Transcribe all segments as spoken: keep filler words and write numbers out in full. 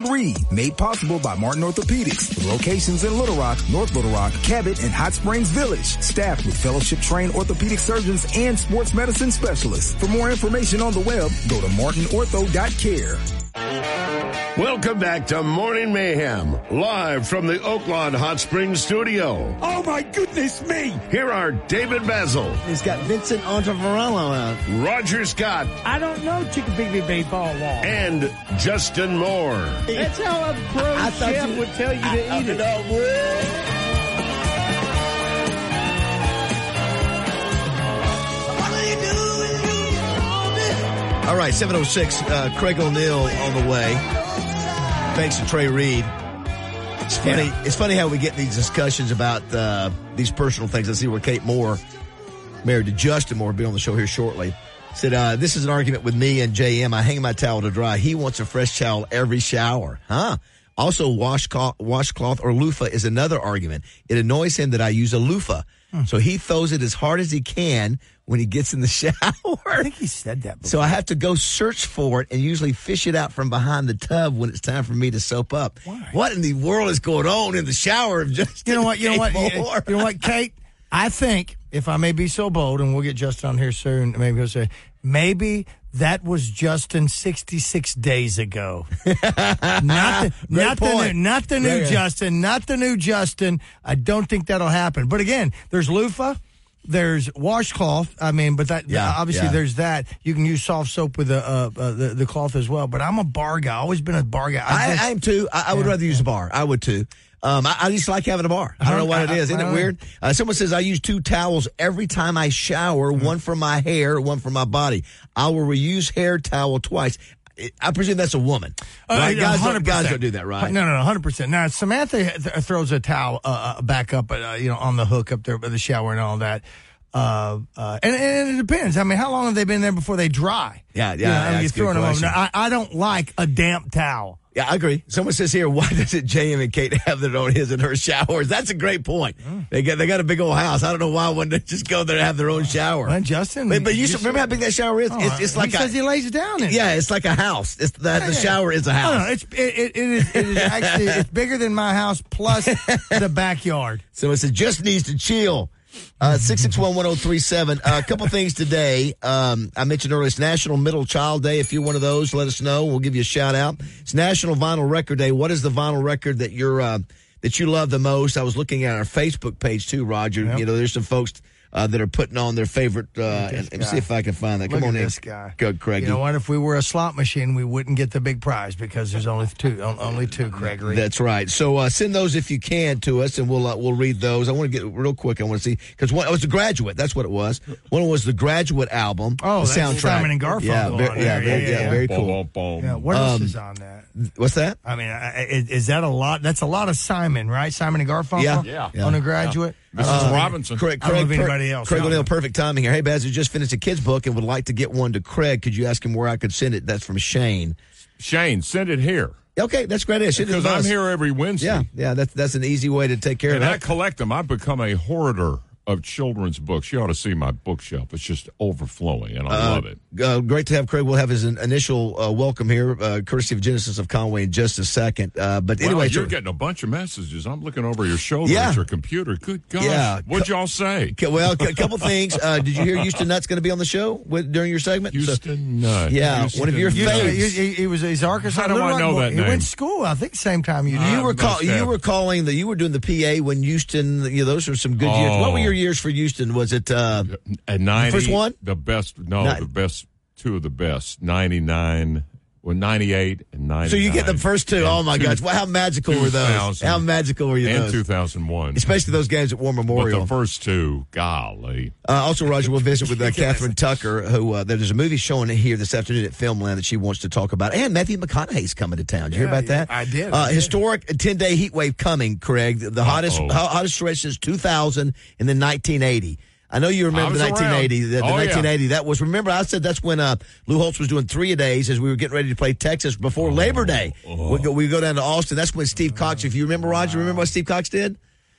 Reed, made possible by Martin Orthopedics, with locations in Little Rock, North Little Rock, Cabot, and Hot Springs Village. Staffed with fellowship-trained orthopedic surgeons and sports medicine specialists. For more information on the web, go to martin ortho dot care. Welcome back to Morning Mayhem, live from the Oaklawn Hot Springs studio. Oh, my goodness me! Here are David Basil. He's got Vincent Ontavarello out. Roger Scott. I don't know Chickabiddy Baseball Wall. And Justin Moore. That's how a pro I chef you, would tell you I, to I, eat it. All right, seven oh six, uh, Craig O'Neill on the way. Thanks to Trey Reed. It's funny. Yeah. It's funny how we get these discussions about uh, these personal things. I see where Kate Moore, married to Justin Moore, will be on the show here shortly. Said, uh, this is an argument with me and J M. I hang my towel to dry. He wants a fresh towel every shower. Huh? Also, washcloth, washcloth or loofah is another argument. It annoys him that I use a loofah. Hmm. So he throws it as hard as he can when he gets in the shower. I think he said that before. So I have to go search for it and usually fish it out from behind the tub when it's time for me to soap up. Why? What in the world is going on in the shower of Justin? You know what? You know what? You, Moore? you know what, Kate? I think, if I may be so bold, and we'll get Justin on here soon, maybe he'll say, maybe that was Justin sixty-six days ago. not the, not the new, not the new Great. Justin, not the new Justin. I don't think that'll happen. But again, there's loofah. There's washcloth. I mean, but that Yeah, obviously yeah. there's that. You can use soft soap with the, uh, uh, the the cloth as well. But I'm a bar guy. Always been a bar guy. I, I, just, I am too. I, I would Yeah, rather use a bar. I would too. Um, I, I just like having a bar. I don't know what it is. Isn't it weird? Uh, someone says I use two towels every time I shower, mm-hmm. one for my hair, one for my body. I will reuse hair towel twice. I presume that's a woman. Right? Uh, guys, don't, one hundred percent. guys don't do that, right? No, no, no, one hundred percent. Now, Samantha th- throws a towel uh, back up, uh, you know, on the hook up there by the shower and all that. Uh, uh, and, and it depends. I mean, how long have they been there before they dry? Yeah, yeah. You know, I mean, that's you're a good throwing them over. question. Now, I, I don't like a damp towel. Yeah, I agree. Someone says here, why doesn't J M and Kate have their own his and her showers? That's a great point. Mm. They got they got a big old house. I don't know why wouldn't they just go there and have their own shower. Well, Justin, but, but you just, remember how big that shower is? Oh, it's, it's like he a, says he lays down in it. Yeah, it's like a house. It's the, Yeah, the yeah. shower is a house. No, no, it's it, it, it is it is actually it's bigger than my house plus the backyard. So it says just needs to chill. Uh, six six one, one oh three seven. Uh, a couple things today. Um, I mentioned earlier, it's National Middle Child Day. If you're one of those, let us know. We'll give you a shout out. It's National Vinyl Record Day. What is the vinyl record that you're, uh, that you love the most? I was looking at our Facebook page too, Roger. Yep. You know, there's some folks uh, that are putting on their favorite. Uh, and, let me see if I can find that. Look Come on at in. this guy. Go, Craig. You know what? If we were a slot machine, we wouldn't get the big prize because there's only two. Only two, Gregory. That's right. So uh, send those if you can to us, and we'll uh, we'll read those. I want to get real quick. I want to see because one it was The Graduate. That's what it was. One was the Graduate album. Oh, the that's soundtrack. Simon and Garfunkel Yeah, on very, there. yeah, very, Yeah, yeah, yeah, very yeah. cool. Yeah, what else Um, is on that? What's that? I mean, I- is, is that a lot? That's a lot of Simon, right? Simon and Garfunkel. Yeah. Yeah. Yeah. On The Graduate. Missus Uh, Robinson. Craig, I don't know Craig, if anybody else. Craig I don't O'Neill, know. perfect timing here. Hey, Baz, I just finished a kid's book and would like to get one to Craig. Could you ask him where I could send it? That's from Shane. Shane, send it here. Okay, that's great. Send it to Because I'm us. here every Wednesday. Yeah, yeah, that's that's an easy way to take care And of I that. collect them. I've become a hoarder of children's books. You ought to see my bookshelf. It's just overflowing, and I Uh, love it. Uh, great to have Craig. We'll have his in- initial uh, welcome here, uh, courtesy of Genesis of Conway in just a second. Uh, but Well, anyway, you're so- getting a bunch of messages. I'm looking over your shoulder Yeah. at your computer. Good gosh. Yeah. What'd y'all say? Okay, well, a couple things. Uh, did you hear Houston Nutt's going to be on the show with, during your segment? So- Houston Nutt. Yeah, Houston one of your Nutt. faves. He, he, he was he's Arkansas. How do Little I Rock know boy. that He name? went to school, I think, same time you did. You I were call, must you have. were calling the you were doing the P A when Houston. You know, those were some good years. Oh. What were your years for Houston? Was it uh, At ninety, first one? The best, no, Ni- the best, two of the best. ninety-nine, well, ninety-eight and ninety-nine. so you get the first two? And Oh my two- gosh! Well, how magical were those? two thousand How magical were you And those? two thousand one. Especially those games at War But Memorial. the first two, golly. Uh, also, Roger, we'll visit with uh, Catherine Tucker, who uh, there's a movie showing here this afternoon at Filmland that she wants to talk about. And Matthew McConaughey's coming to town. Did you hear Yeah, about that? yeah, I did, Uh, I did. Historic ten-day heat wave coming, Craig. The, the hottest Uh-oh. ho- hottest stretch since two thousand and then nineteen eighty. I know you remember I was the nineteen eighty. around. The, the Oh, yeah. nineteen eighty. That was, remember, I said that's when uh, Lou Holtz was doing three a days as we were getting ready to play Texas before Labor Day. oh. We go, we go down to Austin. That's when Steve Cox, if you remember, Roger, remember what Steve Cox did?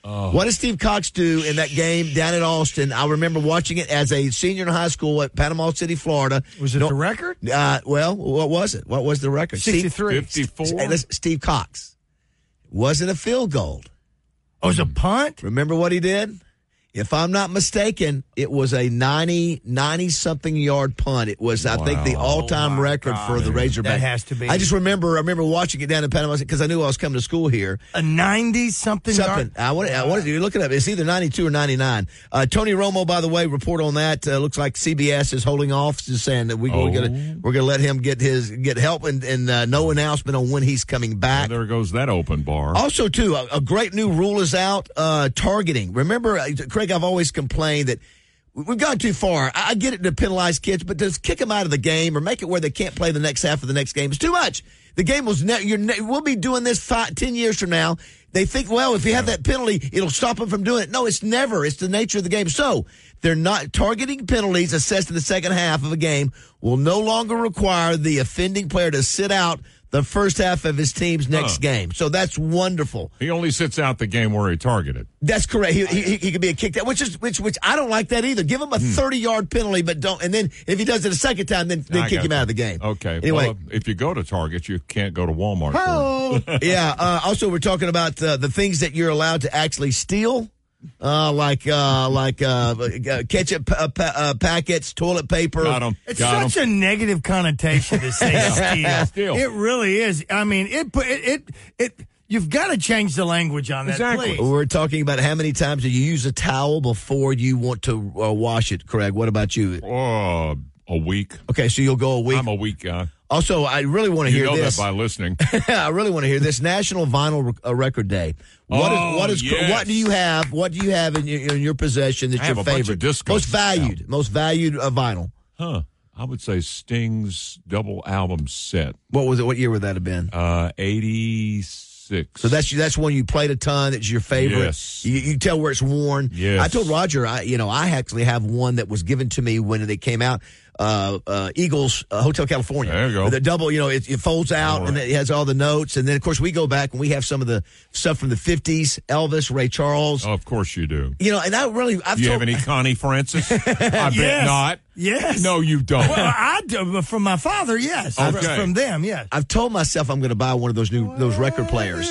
Oh. What did Steve Cox do in that game down at Austin? I remember watching it as a senior in high school at Panama City, Florida. Was it no, the record? Uh, well, what was it? What was the record? sixty-three. fifty-four. Steve, Steve Cox. Wasn't a field goal. Oh, it was a punt? Remember what he did? If I'm not mistaken, it was a ninety, ninety-something yard punt. It was, I wow. think, the all-time oh record God, for the Razorbacks. That has to be. I just remember I remember watching it down in Panama because I knew I was coming to school here. A ninety-something yard? I want I wanted you look it up. It's either ninety-two or ninety-nine. Uh, Tony Romo, by the way, report on that. Uh, looks like C B S is holding off, just saying that we, oh. we're going to we're gonna let him get his get help and, and uh, no announcement on when he's coming back. Well, there goes that open bar. Also, too, a, a great new rule is out, uh, targeting. Remember, uh, Craig, I've always complained that we've gone too far. I get it to penalize kids, but to kick them out of the game or make it where they can't play the next half of the next game is too much. The game was ne- you're ne- we'll be doing this five, ten years from now. They think, well, if you have that penalty, it'll stop them from doing it. No, it's never. It's the nature of the game. So they're not targeting penalties assessed in the second half of a game will no longer require the offending player to sit out the first half of his team's next huh. game. So that's wonderful. He only sits out the game where he targeted. That's correct. He he, he could be a kick out, which is which which I don't like that either. Give him a thirty-yard hmm. penalty, but don't. And then if he does it a second time, then, then kick him you. out of the game. Okay. Anyway, well, if you go to Target, you can't go to Walmart. Oh. yeah. Uh, also, we're talking about uh, the things that you're allowed to actually steal. Uh, like uh, like uh, ketchup uh, pa- uh, packets, toilet paper. Got 'em. It's Got such 'em. a negative connotation to say steal. Steal. It really is. I mean, it it it. it You've got to change the language on that, exactly. please. We're talking about how many times do you use a towel before you want to uh, wash it, Craig? What about you? Oh, a week. Okay, so you'll go a week. I'm a week guy. Also, I really want to you hear know this. that by listening. I really want to hear this. National Vinyl Re- uh, Record Day. What oh, is what is yes. what do you have? What do you have in your, in your possession that's I your have a bunch favorite, of discos most valued, out. most valued uh, vinyl? Huh. I would say Sting's double album set. What was it? What year would that have been? Uh, eighty-six. So that's that's one you played a ton. That's your favorite. Yes. You, you can tell where it's worn. Yes. I told Roger, I you know, I actually have one that was given to me when it came out. Uh, uh, Eagles, uh, Hotel California. There you go. The double, you know, it, it folds out right. and it has all the notes. And then, of course, we go back and we have some of the stuff from the fifties, Elvis, Ray Charles. Oh, of course you do. You know, and I really, I've you told, have any Connie Francis? I bet Yes. not. Yes. No, you don't. Well, I do, but from my father, yes. Okay. From them, yes. I've told myself I'm going to buy one of those new, those record players.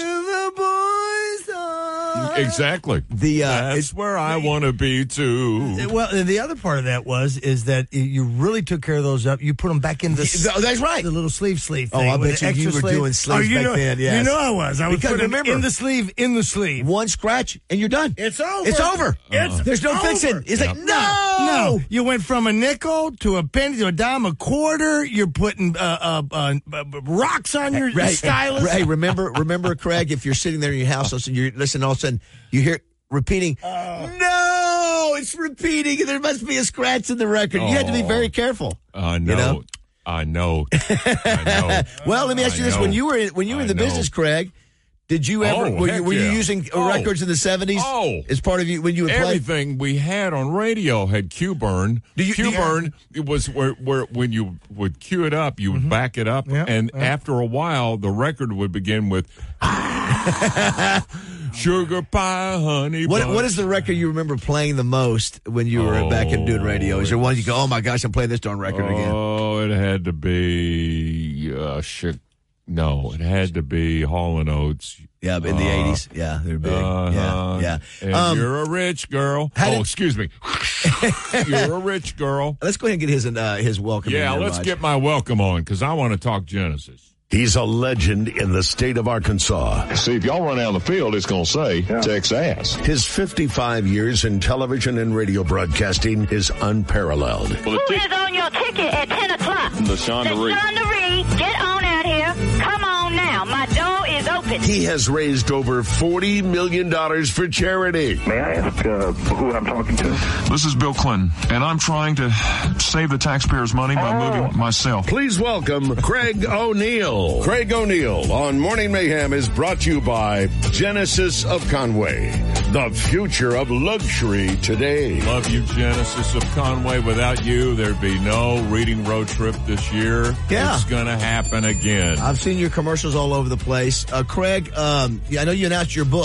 Exactly. The uh, That's where I want to be too. Well, the other part of that was is that you really took care of those up. You put them back in the. Oh, that's right. The little sleeve sleeve Oh, thing. I with bet the you extra you were sleeve. doing sleeves oh, you back know, then. Yes. You know I was. I was Because putting remember, them in the sleeve, in the sleeve. One scratch and you're done. It's over. It's over. It's There's no over. fixing. It's like, Yep. no. No, you went from a nickel to a penny to a dime, a quarter. You're putting uh, uh, uh, rocks on your Ray, stylus. Hey, remember, remember, Craig, if you're sitting there in your house, listen, you're listening, all of a sudden you hear repeating, Oh. no, it's repeating, and there must be a scratch in the record. You have to be Oh. very careful. I know. You know? I know. I know. Well, let me ask you I this: know. when you were in, when you were in I the know. business, Craig, did you ever Oh, were, you, heck were you yeah. using Oh. records in the seventies? Oh. as part of you when you would play? Everything we had on radio had Q-burn. Do you- do you- Q-burn, it was where, where when you would cue it up, you would Mm-hmm. back it up, Yep, and yep. after a while, the record would begin with sugar pie, honey. What bun. what is the record you remember playing the most when you were back and doing radio? Is there one you go, oh my gosh, I'm playing this darn record again? Oh, it had to be uh, shit. No, it had to be Hall and Oates. Yeah, in the eighties. Yeah, they're big. Uh-huh. Yeah, yeah. And Um, you're a rich girl. how Oh, did- excuse me. You're a rich girl. Let's go ahead and get his uh, his welcome. in Yeah, there, let's Raj. get my welcome on because I want to talk Genesis. He's a legend in the state of Arkansas. See, if y'all run out on the field, it's going to say Texas. His fifty-five years in television and radio broadcasting is unparalleled. Well, Who is on your ticket at ten o'clock? The Shonda Reed. Shonda Reed, get on out here. Come on now. My door is open. He has raised over forty million dollars for charity. May I ask uh, who I'm talking to? This is Bill Clinton, and I'm trying to save the taxpayers' money by Oh. moving myself. Please welcome Craig O'Neill. Craig O'Neill on Morning Mayhem is brought to you by Genesis of Conway, the future of luxury today. Love you, Genesis of Conway. Without you, there'd be no reading road trip this year. Yeah. It's going to happen again. I've seen your commercials all over the place. Uh, Craig, um, yeah, I know you announced your book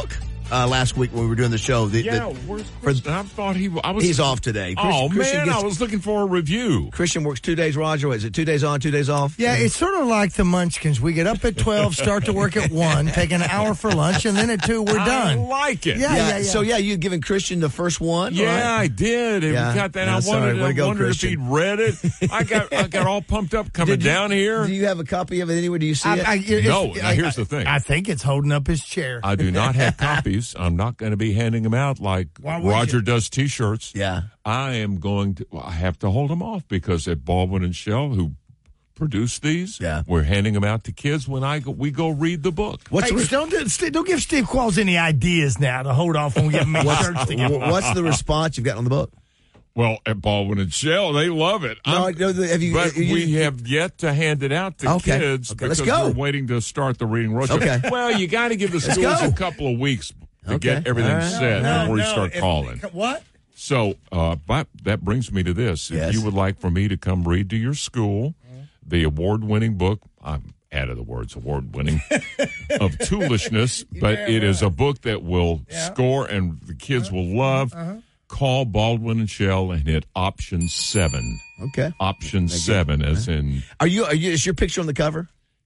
uh, last week when we were doing the show. The, Yeah, the, where's for- Christian? I thought he I was. he's off today. Chris- Oh, Christian man, gets- I was looking for a review. Christian works two days, Roger. What is it, two days on, two days off? Yeah, it's sort of like the Munchkins. We get up at twelve, start to work at one, take an hour for lunch, and then at two, we're I done. like it. Yeah, Yeah, yeah, yeah. So, yeah, you'd given Christian the first one? Yeah, right? I did. And Yeah. we got that. Yeah, I sorry. wondered, Way to I go, wondered if Christian. he'd read it. I got I got all pumped up coming Did you- down here. Do you have a copy of it anywhere? Do you see it? I, I, it's- No, now I- here's the thing. I think it's holding up his chair. I do not have copies. I'm not going to be handing them out like Why would Roger you? does T-shirts. Yeah. I am going to. I have to hold them off because at Baldwin and Shell, who produce these, Yeah. we're handing them out to kids when I go, we go read the book. What's Hey, the, don't, do- don't give Steve Qualls any ideas now to hold off when we get me shirts together. what's the response you've got on the book? Well, at Baldwin and Shell, they love it. No, I'm- no, the- have you- but you- we have yet to hand it out to Okay. kids Okay, let's because go. we're waiting to start the reading roadshow. Okay. Well, you got to give the schools go. a couple of weeks to Okay. get everything All right. set No, before you no, start if- calling. What? So, uh, but that brings me to this. If Yes. you would like for me to come read to your school the award-winning book, I'm added the words award-winning, of Toolishness, but it is a book that will score and the kids will love. Call Baldwin and Shell and hit option seven. Okay. Option seven, as in Are you, are you, is your picture on the cover?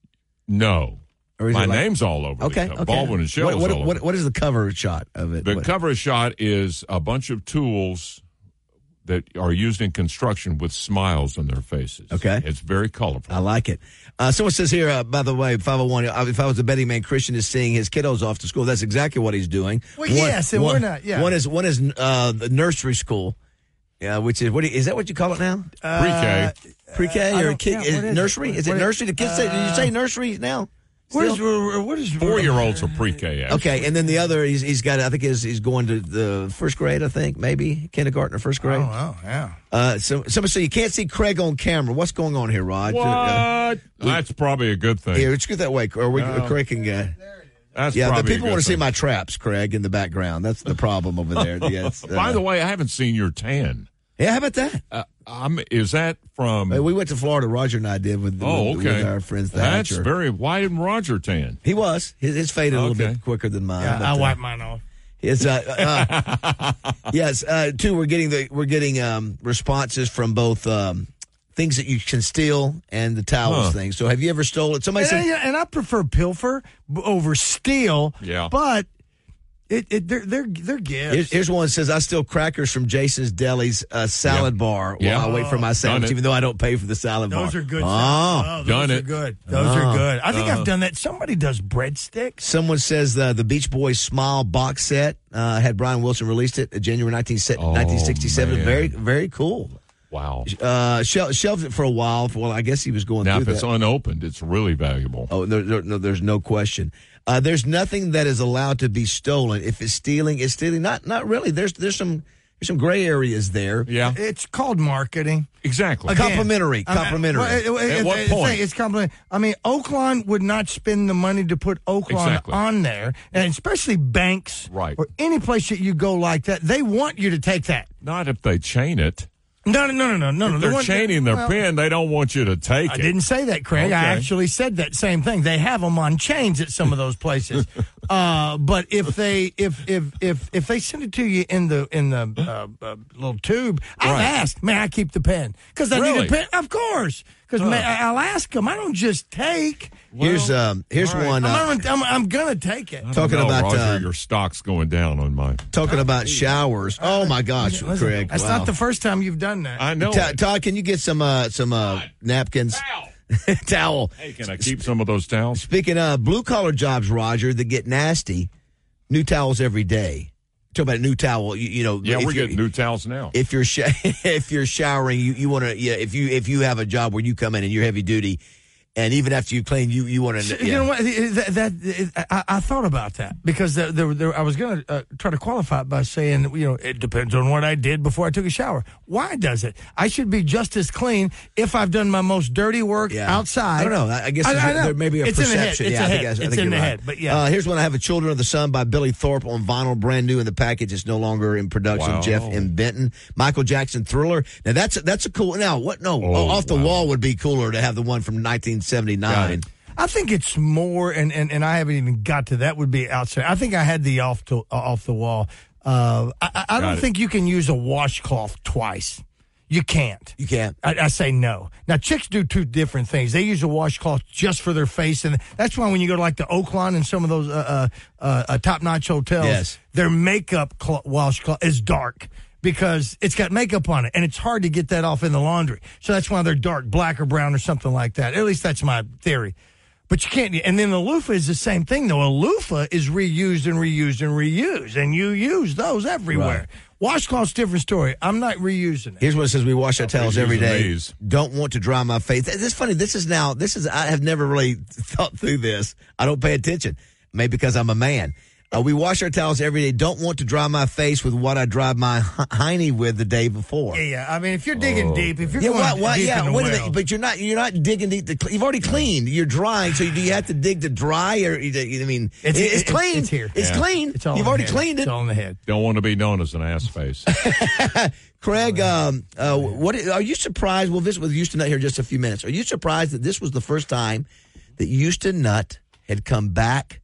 no. Or is My it like- name's all over Okay. the cover. okay. Baldwin and Shell What, is what, all over what, it. what is the cover shot of it? The What- cover shot is a bunch of tools that are used in construction with smiles on their faces. Okay. It's very colorful. I like it. Uh, someone says here, uh, by the way, five oh one, uh, if I was a betting man, Christian is seeing his kiddos off to school. That's exactly what he's doing. Well, yes, and we're not- yeah. One is, one is uh, the nursery school, uh, which is, what do you, is that what you call it now? Pre-K. Pre-K I or don't- kid, yeah, is what it is nursery? it? Is it What- nursery? The kids say, did you say nursery now? What is, Still? what is Four-year-olds are pre-K, actually. Okay, and then the other, he's, he's got, I think he's, he's going to the first grade, I think, maybe, kindergarten or first grade. Oh, wow, yeah. Uh, so, somebody say you can't see Craig on camera. What's going on here, Rod? What? Uh, That's probably a good thing. here, let's get that way, or we, No. Craig can get. That's Yeah, the probably a people good want to see thing. my traps, Craig, in the background. That's the problem over there. Yeah, it's, uh, By the way, I haven't seen your tan. yeah, how about that? Uh, I'm, is that from... Hey, we went to Florida. Roger and I did with, oh, with, okay. with our friends. The That's Hatcher. very... Why didn't Roger tan? He was. His, his faded a little Okay. bit quicker than mine. Yeah, but, I uh, wipe mine off. It's uh, uh yes. Uh, two, we're getting the we're getting um, responses from both um, things that you can steal and the towels Huh. thing. So, have you ever stolen? Somebody And, said, I, and I prefer pilfer b- over steal. Yeah. But it, it they're they're they're gifts. Here's, here's one that says, I steal crackers from Jason's Deli's uh, salad Yeah. bar Yeah. while I wait for my Done sandwich, it. even though I don't pay for the salad bar. Those are good. Oh. Oh, those Done are it. good. Those Oh. are good. I think Uh-huh. I've done that. Somebody does breadsticks. Someone says uh, the Beach Boys Smile box set uh, had Brian Wilson released it in January nineteen, Oh, nineteen sixty-seven. man. Very, very cool. Wow. Uh, shel- shelved it for a while. Well, I guess he was going Now, through if it's that. unopened, it's really valuable. Oh, there, there, no, there's no question. Uh, there's nothing that is allowed to be stolen. If it's stealing, it's stealing. Not, not really. There's, there's some, there's some gray areas there. Yeah, It's called marketing. exactly. Again, Complimentary, I mean, complimentary. well, it- it- At what it's- point? It's complimentary. I mean, Oaklawn would not spend the money to put Oaklawn Exactly. on there, and especially banks, Right. or any place that you go like that. They want you to take that. Not if they chain it. No, no, no, no, no, no. If They they're want- chaining their well, pin, they don't want you to take I it. didn't say that, Craig. I Okay. actually said that same thing. They have them on chains at some of those places. uh, but if they if if if if they send it to you in the in the uh, uh, little tube, I've Right. asked, may I keep the pen? Because I Really? need a pen. Of course. Because I'll ask them. I don't just take. here's um, here's all right. one. Uh, I'm, gonna, I'm, I'm gonna take it. I don't talking know, about, Roger, uh, your stock's going down on my. talking about showers. Oh my gosh, Listen, Craig. that's wow. not the first time you've done that. I know. Ta- it. Todd, can you get some uh, some uh, napkins? Ow. Towel. Hey, can I keep some of those towels? Speaking of blue collar jobs, Roger, that get nasty, new towels every day. Talk about a new towel. You, you know, Yeah, if we're you- getting new towels now. If you're sh- if you're showering, you, you want to. Yeah, if you if you have a job where you come in and you're heavy duty, and even after you clean, you you want to. You know what? That, that I, I thought about that because there, there, there, I was going to uh, try to qualify it by saying, you know, it depends on what I did before I took a shower. Why does it? I should be just as clean if I've done my most dirty work Yeah. outside. I don't know. I I guess I- I there, know. there may be a It's in the head. perception. It's yeah, a I think head. I- I It's think in you're the right. head, but yeah. Uh, here's one. I have a Children of the Sun by Billy Thorpe on vinyl, brand new in the package. It's no longer in production. Wow. Jeff M. Benton, Michael Jackson Thriller. Now that's that's a cool. Now what? No, Oh, off the wow. wall would be cooler to have the one from nineteen seventy-nine. I think it's more, and, and, and I haven't even got to that. Would be outside. I think I had the off to, uh, off the wall. Uh, I, I don't think you can use a washcloth twice. You can't. You can't. I, I say no. Now, chicks do two different things. They use a washcloth just for their face, and that's why when you go to like the Oaklawn and some of those uh, uh, uh, top-notch hotels, yes. their makeup cl- washcloth is dark because it's got makeup on it, and it's hard to get that off in the laundry. So that's why they're dark, black or brown or something like that. At least that's my theory. But you can't. And then a loofah is the same thing, though. A loofah is reused and reused and reused, and you use those everywhere. Right. Washcloth's different story. I'm not reusing it. Here's what it says: we wash our towels every day. These. Don't want to dry my face. This is funny. This is now. This is. I have never really thought through this. I don't pay attention. Maybe because I'm a man. Uh, we wash our towels every day. Don't want to dry my face with what I dried my hiney with the day before. Yeah, yeah. I mean, if you're digging oh. deep, if you're yeah, going what, what, deep yeah, in the wait well. a minute, but you're not. You're not digging deep. To, you've already cleaned. You're drying. So do you have to dig to dry, or I mean, it's, it's, it's clean. It's here. It's yeah. clean. It's all you've in already the head. cleaned it. It's all in the head. Don't want to be known as an ass face. Craig, um, uh, what are you surprised? We'll visit with Houston Nutt here in just a few minutes. Are you surprised that this was the first time that Houston Nutt had come back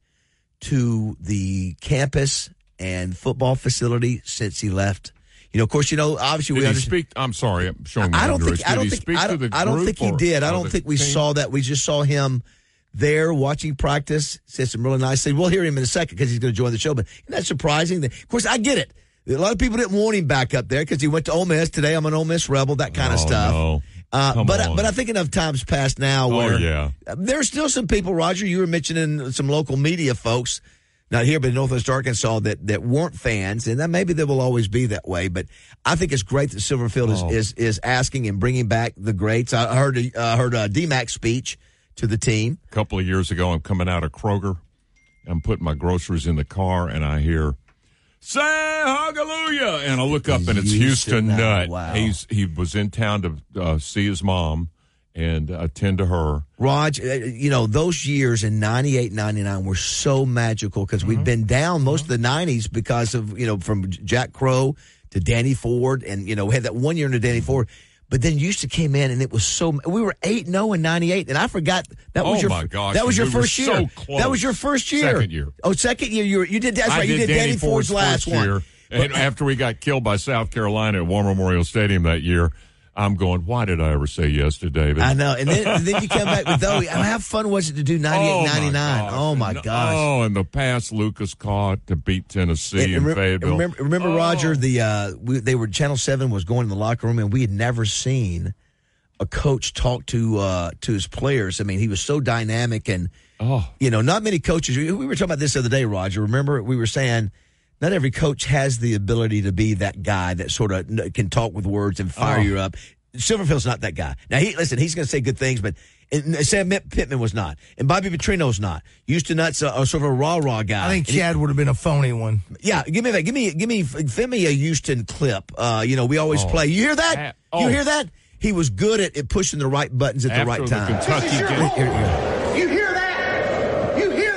to the campus and football facility since he left? You know, of course, you know, obviously did we he understand. speak? I'm sorry, I'm showing my I don't underage. think. I don't did he think. speak I to don't, the I don't group think he or- did. I or don't the think we team? saw that. We just saw him there watching practice. Said some really nice things. We'll hear him in a second because he's going to join the show. But isn't that surprising? That, of course, I get it. A lot of people didn't want him back up there because he went to Ole Miss. Today, I'm an Ole Miss Rebel. That kind Oh, of stuff. no. Uh, Come but on. but I think enough times passed now Oh, where yeah. there are still some people. Roger, you were mentioning some local media folks, not here but in Northwest Arkansas, that, that weren't fans, and that maybe they will always be that way. But I think it's great that Silverfield is Oh. is, is asking and bringing back the greats. I heard uh, heard a D MAC speech to the team. A couple of years ago, I'm coming out of Kroger. I'm putting my groceries in the car, and I hear, "Say hallelujah!" And I look up, and it's Houston Houston Nutt. Nutt. Wow. He's he was in town to uh, see his mom and attend to her. Raj, uh, you know, those years in ninety-eight, ninety-nine were so magical because we'd been down most of the nineties because of, you know, from Jack Crow to Danny Ford. And, you know, we had that one year into Danny Ford. But then Houston came in, and it was so – we were eight and oh in ninety-eight, and I forgot that was Oh, your my gosh, that was your we were first year. so close. That was your first year. Second year. Oh, second year. You, were, you did – that's I right. You did did Danny, Ford's, last first one. year. And after we got killed by South Carolina at War Memorial Stadium that year, I'm going, why did I ever say yes to David? I know. And then, and then you come back with those. How fun was it to do ninety-eight, ninety-nine? Oh, my And, gosh. Oh, and the pass Lucas caught to beat Tennessee And in remember, Fayetteville. remember, remember Oh. Roger, the uh, we, they were Channel Seven was going in the locker room, and we had never seen a coach talk to uh, to his players. I mean, he was so dynamic, and Oh. you know, not many coaches. We were talking about this the other day, Roger. Remember, we were saying not every coach has the ability to be that guy that sort of can talk with words and fire Oh. you up. Silverfield's not that guy. Now, he listen, he's going to say good things, but and Sam Pittman was not, and Bobby Petrino's not. Houston Nutt's a, a sort of a rah rah guy. I think And he- Chad would have been a phony one. yeah, give me that. Give me, give me, send me a Houston clip. Uh, you know, we always Oh. play. You hear that? Ah, oh. You hear that? He was good at, at pushing the right buttons at After the right the time. Kentucky This is your game. home. Here, here. You hear that? You hear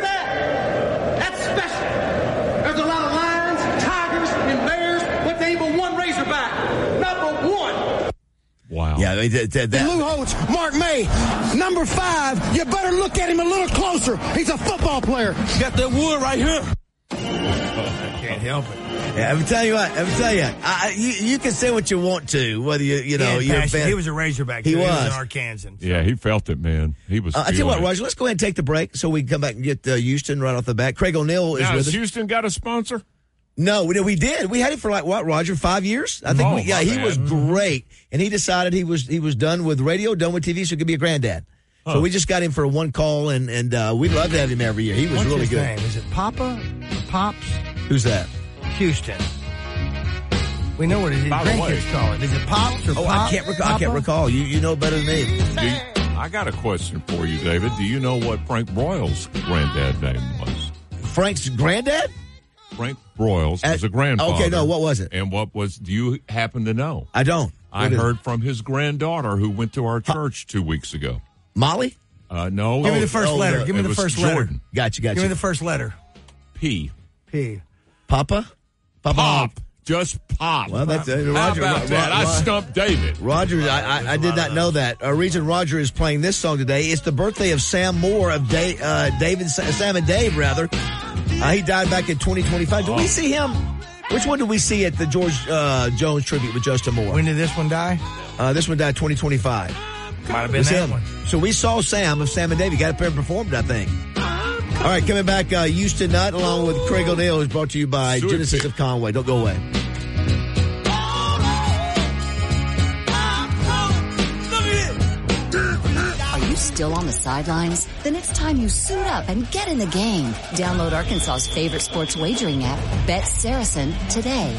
that? That's special. There's a lot of lions, tigers, and bears, but there ain't but one Razorback. Number one. Wow. Yeah, I mean, that, that, that- Lou Holtz, Mark May, number five. You better look at him a little closer. He's a football player. Got that wood right here. Can't help it. yeah, I'm telling you what. I'm telling you, I, I- you, you can say what you want to, whether you, you know, He, you're a had passion. fan. He was a Razorback. He too. He was. was an Arkansan. Yeah, he felt it, man. He was. Uh, I tell you what, feeling it. Roger. Let's go ahead and take the break so we can come back and get uh, Houston right off the bat. Craig O'Neill is Now, with has us. Houston got a sponsor? No, we, we did. We had him for like what, Roger? Five years? I think. Oh, we, yeah, my he bad. was great, and he decided he was he was done with radio, done with T V, so he could be a granddad. So Huh. we just got him for one call, and and uh, we'd love to have him every year. He was What's really his good. name? Is it Papa? Pops? Who's that? Houston. We know what his By the way- grandkids call it. Is it Pops or Oh, Pop? I can't recall. I can't Papa? recall. You you know better than me. Do you- I got a question for you, David. Do you know what Frank Broyles' granddad name was? Frank's granddad? Frank Broyles At- was a grandfather. okay, no, what was it? And what was? Do you happen to know? I don't. I What is heard from his granddaughter who went to our church two weeks ago. it? Molly. Uh, no, Give me Oh, the first oh, letter. the- Give me it the was first letter. Jordan. Gotcha, gotcha. Give me the first letter. P. P. Papa. Papa. Pop. just popped. Well, that's uh, How Roger. about Ro- that? Ro- I stumped David. Roger, I, I, I did not know that. A reason Roger is playing this song today, it's the birthday of Sam Moore, of Dave, uh, David, Sam and Dave, rather. Uh, he died back in twenty twenty-five. Did oh. we see him? Which one did we see at the George uh, Jones tribute with Justin Moore? When did this one die? Uh, this one died twenty twenty-five. Might have been that him. one. So we saw Sam of Sam and Dave. He got up there and performed, I think. All right, coming back, uh, Houston Nutt along with Craig O'Neill is brought to you by Sweet Genesis pick. of Conway. Don't go away. Are you still on the sidelines? The next time you suit up and get in the game, download Arkansas's favorite sports wagering app, Bet Saracen, today.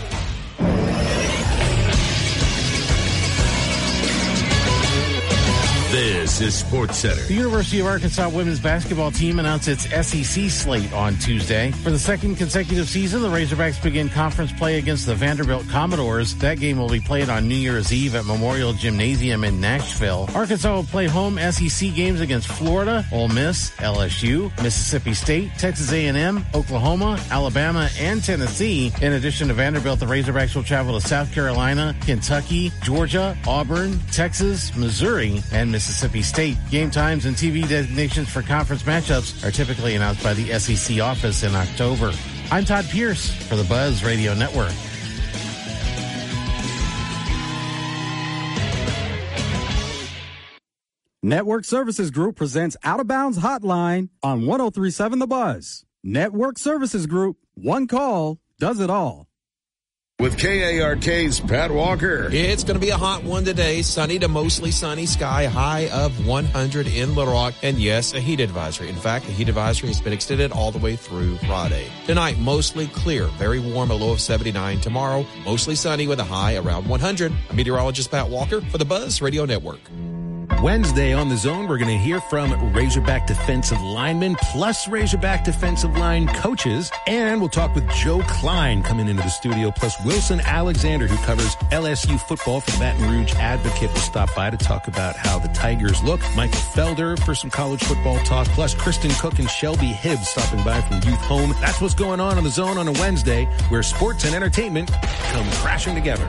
This is Sports Center. The University of Arkansas women's basketball team announced its S E C slate on Tuesday. For the second consecutive season, the Razorbacks begin conference play against the Vanderbilt Commodores. That game will be played on New Year's Eve at Memorial Gymnasium in Nashville. Arkansas will play home S E C games against Florida, Ole Miss, L S U, Mississippi State, Texas A and M, Oklahoma, Alabama, and Tennessee. In addition to Vanderbilt, the Razorbacks will travel to South Carolina, Kentucky, Georgia, Auburn, Texas, Missouri, and Mississippi State. Game times and T V designations for conference matchups are typically announced by the S E C office in October. I'm Todd Pierce for the Buzz Radio Network. Network Services Group presents Out of Bounds Hotline on one oh three point seven The Buzz. Network Services Group, one call, does it all. With K A R K's Pat Walker. It's going to be a hot one today. Sunny to mostly sunny sky, high of one hundred in Little Rock. And yes, a heat advisory. In fact, the heat advisory has been extended all the way through Friday. Tonight, mostly clear, very warm, a low of seventy-nine. Tomorrow, mostly sunny with a high around one hundred. I'm meteorologist Pat Walker for the Buzz Radio Network. Wednesday on The Zone, we're going to hear from Razorback defensive linemen plus Razorback defensive line coaches. And we'll talk with Joe Klein coming into the studio, plus Wilson Alexander, who covers L S U football for the Baton Rouge Advocate, will stop by to talk about how the Tigers look. Michael Felder for some college football talk, plus Kristen Cook and Shelby Hibbs stopping by from Youth Home. That's what's going on on The Zone on a Wednesday, where sports and entertainment come crashing together.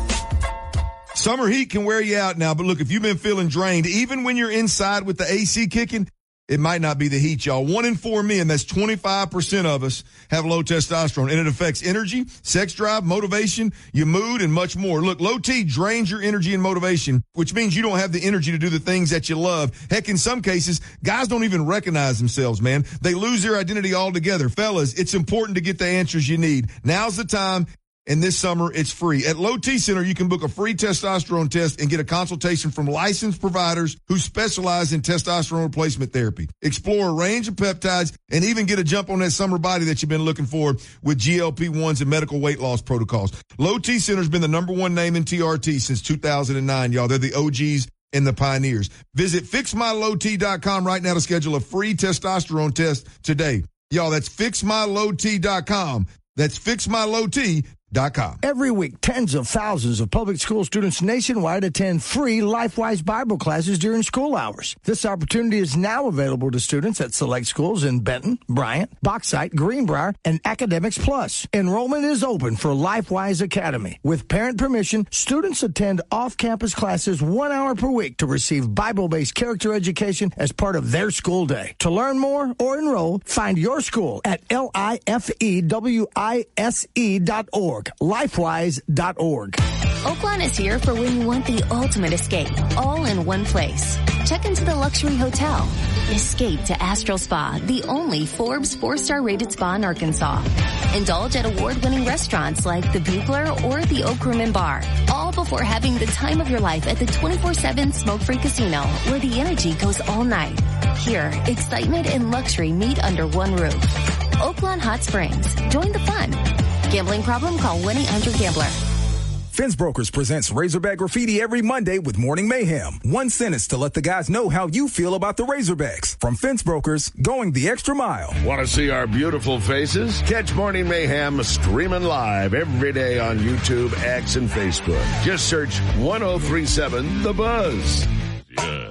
Summer heat can wear you out now, but look, if you've been feeling drained, even when you're inside with the A C kicking, it might not be the heat, y'all. One in four men, that's twenty-five percent of us, have low testosterone, and it affects energy, sex drive, motivation, your mood, and much more. Look, low T drains your energy and motivation, which means you don't have the energy to do the things that you love. Heck, in some cases, guys don't even recognize themselves, man. They lose their identity altogether. Fellas, it's important to get the answers you need. Now's the time. And this summer, it's free. At Low T Center, you can book a free testosterone test and get a consultation from licensed providers who specialize in testosterone replacement therapy. Explore a range of peptides and even get a jump on that summer body that you've been looking for with G L P ones and medical weight loss protocols. Low T Center's been the number one name in T R T since two thousand nine, y'all. They're the O Gs and the pioneers. Visit fix my low t dot com right now to schedule a free testosterone test today. Y'all, that's fix my low t dot com. That's fix my low t dot com. Every week, tens of thousands of public school students nationwide attend free LifeWise Bible classes during school hours. This opportunity is now available to students at select schools in Benton, Bryant, Bauxite, Greenbrier, and Academics Plus. Enrollment is open for LifeWise Academy. With parent permission, students attend off-campus classes one hour per week to receive Bible-based character education as part of their school day. To learn more or enroll, find your school at L I F E W I S E dot org. Lifewise dot org. Oaklawn is here for when you want the ultimate escape, all in one place. Check into the luxury hotel. Escape to Astral Spa, the only Forbes four-star rated spa in Arkansas. Indulge at award-winning restaurants like the Bugler or the Oak Room and Bar, all before having the time of your life at the twenty-four seven smoke-free casino, where the energy goes all night. Here, excitement and luxury meet under one roof. Oaklawn Hot Springs. Join the fun. Gambling problem? Call one eight hundred gambler. Fence Brokers presents Razorback Graffiti every Monday with Morning Mayhem. One sentence to let the guys know how you feel about the Razorbacks. From Fence Brokers, going the extra mile. Want to see our beautiful faces? Catch Morning Mayhem streaming live every day on YouTube, X, and Facebook. Just search one oh three point seven The Buzz. Yeah.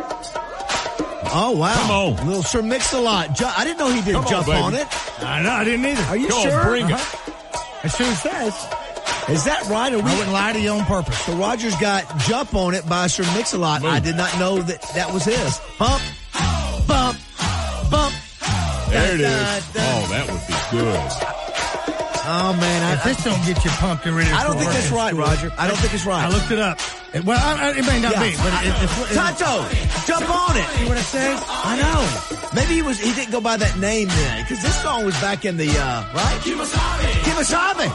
Oh, wow. Come on. Little Sir Mix-a-Lot. Ju- I didn't know he did Come on, jump baby. on it. I know, I didn't either. Are you Go on, sure? bring it. Uh-huh. As soon as says. Is that right? Or we, I wouldn't lie to you on purpose. So Rogers got Jump on It by Sir Mix-a-Lot. I did not know that that was his. Bump, bump, bump. There it da, is. da, da. Oh, that would be good. Oh, man. I, if this don't get you pumped and ready I don't for think work that's in right, school. Roger. I don't think it's right. I looked it up. It, well, I, I, it may not Yeah. be, but it, it, it's... Tonto, jump on it. See what I said? I know. Maybe he was. He didn't go by that name then, because this song was back in the uh, right. Kimasabi. Kimasabi.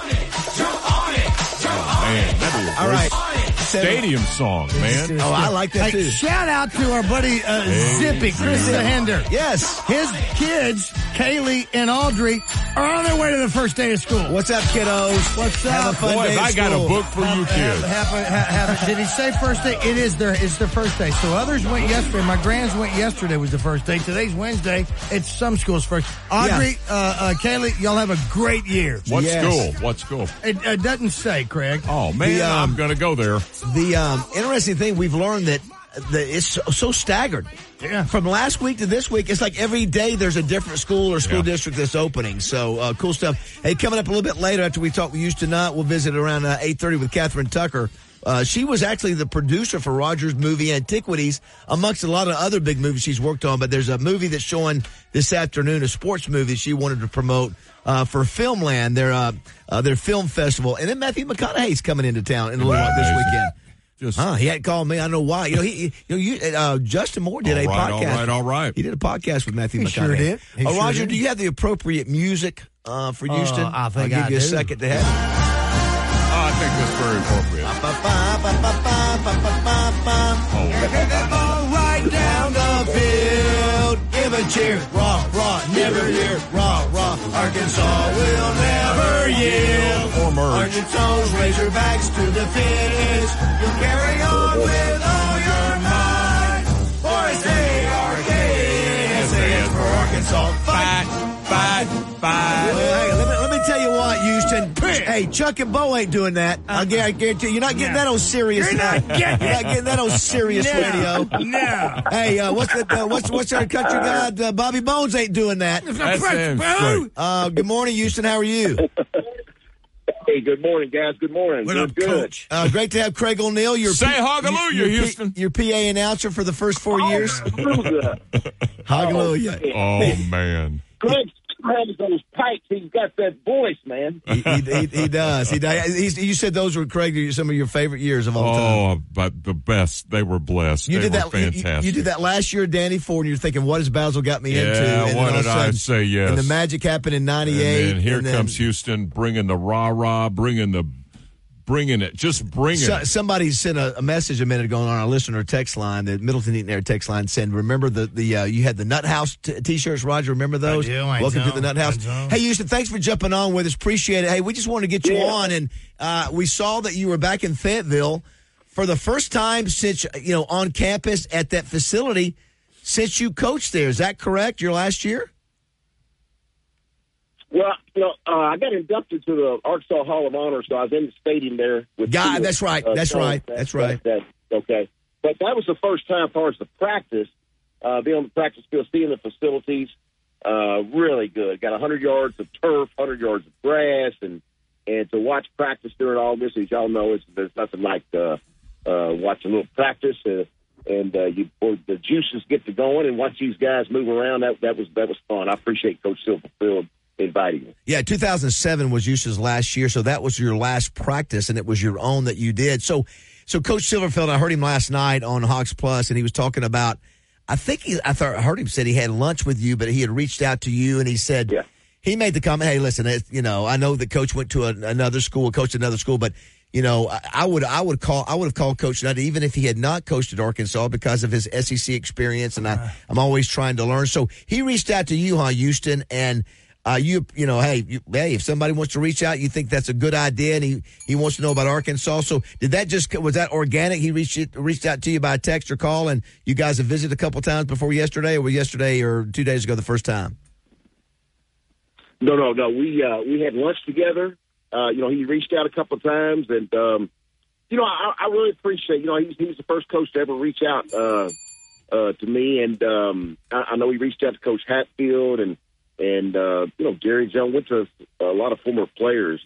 Man, that'd be a All great right. stadium song, man. Oh, I like that Hey, too. shout out to our buddy uh, Hey, Zippy, Chris Zippy. Hender. Yes. His kids, Kaylee and Audrey, are on their way to the first day of school. What's up, kiddos? What's Have up? a fun Boy, day if at I got a school. book for you kids. Have, have, a- ha- have, a- did he say first day? It is their it's their first day. So others went yesterday. My grands went yesterday was the first day. Today's Wednesday. It's some schools first. Audrey, uh, uh, Kaylee, y'all have a great year. What Yes. school? What school? It, it doesn't say, Craig. Oh, man, The, um, I'm going to go there. The um, interesting thing we've learned that, that it's so, so staggered. Yeah. From last week to this week, it's like every day there's a different school or school Yeah. district that's opening. So uh, cool stuff. Hey, coming up a little bit later after we talk with Houston Nutt, we'll visit around uh, eight thirty with Catherine Tucker. Uh, she was actually the producer for Rogers' movie Antiquities, amongst a lot of other big movies she's worked on. But there's a movie that's showing this afternoon, a sports movie she wanted to promote uh, for Filmland, their uh, uh, their film festival. And then Matthew McConaughey's coming into town in a little while this Amazing. weekend. Just Huh, he hadn't called me. I don't know why. You know, he, you know, you, uh, Justin Moore did All a right, all podcast. right, all right. He did a podcast with Matthew He McConaughey. sure did. He Uh, sure Roger, did. do you have the appropriate music uh, for Houston? I think I'll give I you a do. second to have. Oh, I think that's very appropriate. Ball right down the field. Give a cheer. Raw, raw, never hear. Raw, raw. Arkansas will never yield. Or merge. Arkansas's Razorbacks to the finish. You'll carry on with all your might. For it's A R K S A S for Arkansas. Fight, fight, fight. Well, hey, let me, let me tell you what, Houston. Hey, Chuck and Bo ain't doing that. I gu- I guarantee you, you're not getting that on serious. You're not getting- You're not getting that on serious No, radio. no. Hey, uh, what's the, uh, what's what's our country god? Uh, Bobby Bones ain't doing that. That's him straight. Uh, good morning, Houston. How are you? Hey, good morning, guys. Good morning. What Good, up, good. Coach? Uh, great to have Craig O'Neill. Your Say hallelujah, your, your P- Houston. Your P A announcer for the first four years. Hallelujah. Hallelujah. Oh, man. Greg has those pipes. He's got that voice, man. He, he, he, he does. He does. He's, you said those were, Craig, some of your favorite years of all time. Oh, but the best. They were blessed. You they did were that. You- fantastic. You, you did that last year, at Danny Ford, and you're thinking, "What has Basil got me Yeah, into?" And then what all of did a I sudden- say? Yes. And the magic happened in ninety-eight. And then here and then comes Houston bringing the rah rah, bringing the, bringing it, just bringing So, it. somebody sent a, a message a minute ago on our listener text line, the Middleton Eaton Air text line, saying, "Remember the the uh, you had the Nut House t- t-shirts, Roger? Remember those? I do, I Welcome do, to the Nut House. I do. Hey, Houston, thanks for jumping on with us. Appreciate it. Hey, we just wanted to get you Yeah. on, and uh, we saw that you were back in Fayetteville for the first time since you know on campus at that facility since you coached there. Is that correct? Your last year? Well, you know, uh, I got inducted to the Arkansas Hall of Honor, so I was in the stadium there. With God, two, that's right. uh, That's Charles. right. That's right. That, that, okay. But that was the first time, as far as the practice, uh, being on the practice field, seeing the facilities, uh, really good. Got one hundred yards of turf, one hundred yards of grass, and and to watch practice during all this, as y'all know, it's, there's nothing like uh, uh, watching a little practice, uh, and uh, you or the juices get to going, and watch these guys move around. That that was that was fun. I appreciate Coach Silverfield inviting me. Yeah, two thousand seven was Houston's last year, so that was your last practice, and it was your own that you did. So, so Coach Silverfield, I heard him last night on Hawks Plus, and he was talking about. I think he, I thought I heard him said he had lunch with you, but he had reached out to you, and he said Yeah. he made the comment, "Hey, listen, it, you know, I know that Coach went to a, another school, coached another school, but." You know, I, I would, I would call, I would have called Coach Nutt even if he had not coached at Arkansas because of his S E C experience, and I, I'm always trying to learn. So he reached out to you, huh, Houston, and uh, you, you know, hey, you, hey, if somebody wants to reach out, you think that's a good idea, and he, he wants to know about Arkansas. So did that just was that organic? He reached reached out to you by text or call, and you guys have visited a couple times before yesterday, or were yesterday or two days ago the first time? No, no, no. We uh, we had lunch together. Uh, you know, he reached out a couple of times, and um, you know, I, I really appreciate. You know, he's he's the first coach to ever reach out uh, uh, to me, and um, I, I know he reached out to Coach Hatfield, and and uh, you know, Gary Jones went to a lot of former players. Yeah.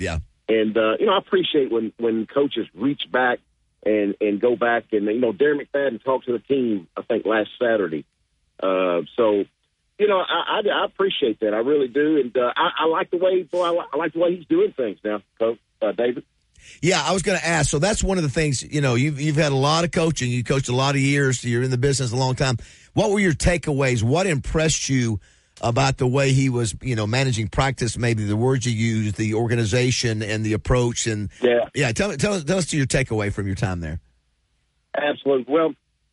And, uh, you know, I appreciate when, when coaches reach back and, and go back. And, you know, Darren McFadden talked to the team, I think, last Saturday. Uh, so, you know, I, I, I appreciate that. I really do. And uh, I, I like the way, boy, I, I like the way he's doing things now, Coach uh, David. Yeah, I was going to ask. So that's one of the things, you know, you've, you've had a lot of coaching. You coached a lot of years. You're in the business a long time. What were your takeaways? What impressed you about the way he was, you know, managing practice, maybe the words you used, the organization and the approach? And yeah, yeah tell, tell, us, tell us your takeaway from your time there. Absolutely. Well,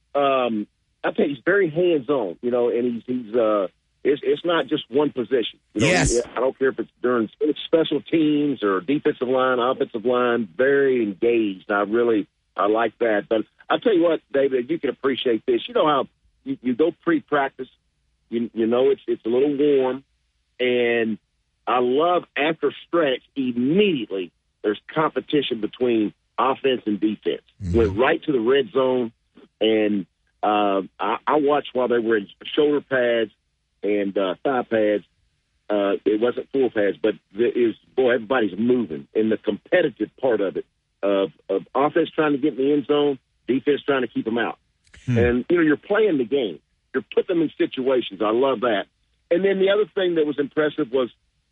um, I think he's very hands-on, you know, and he's, he's uh, it's, it's not just one position. You know, yes. I don't care if it's during special teams or defensive line, offensive line, very engaged. I really, I like that. But I'll tell you what, David, you can appreciate this. You know how you, you go pre-practice, you, you know it's it's a little warm, and I love after stretch, immediately there's competition between offense and defense. Mm-hmm. Went right to the red zone, and uh, I, I watched while they were in shoulder pads and uh, thigh pads. Uh, it wasn't full pads, but it was, boy, everybody's moving. And the competitive part of it, of, of offense trying to get in the end zone, defense trying to keep them out. Hmm. And, you know, you're playing the game. You're putting them in situations. I love that. And then the other thing that was impressive was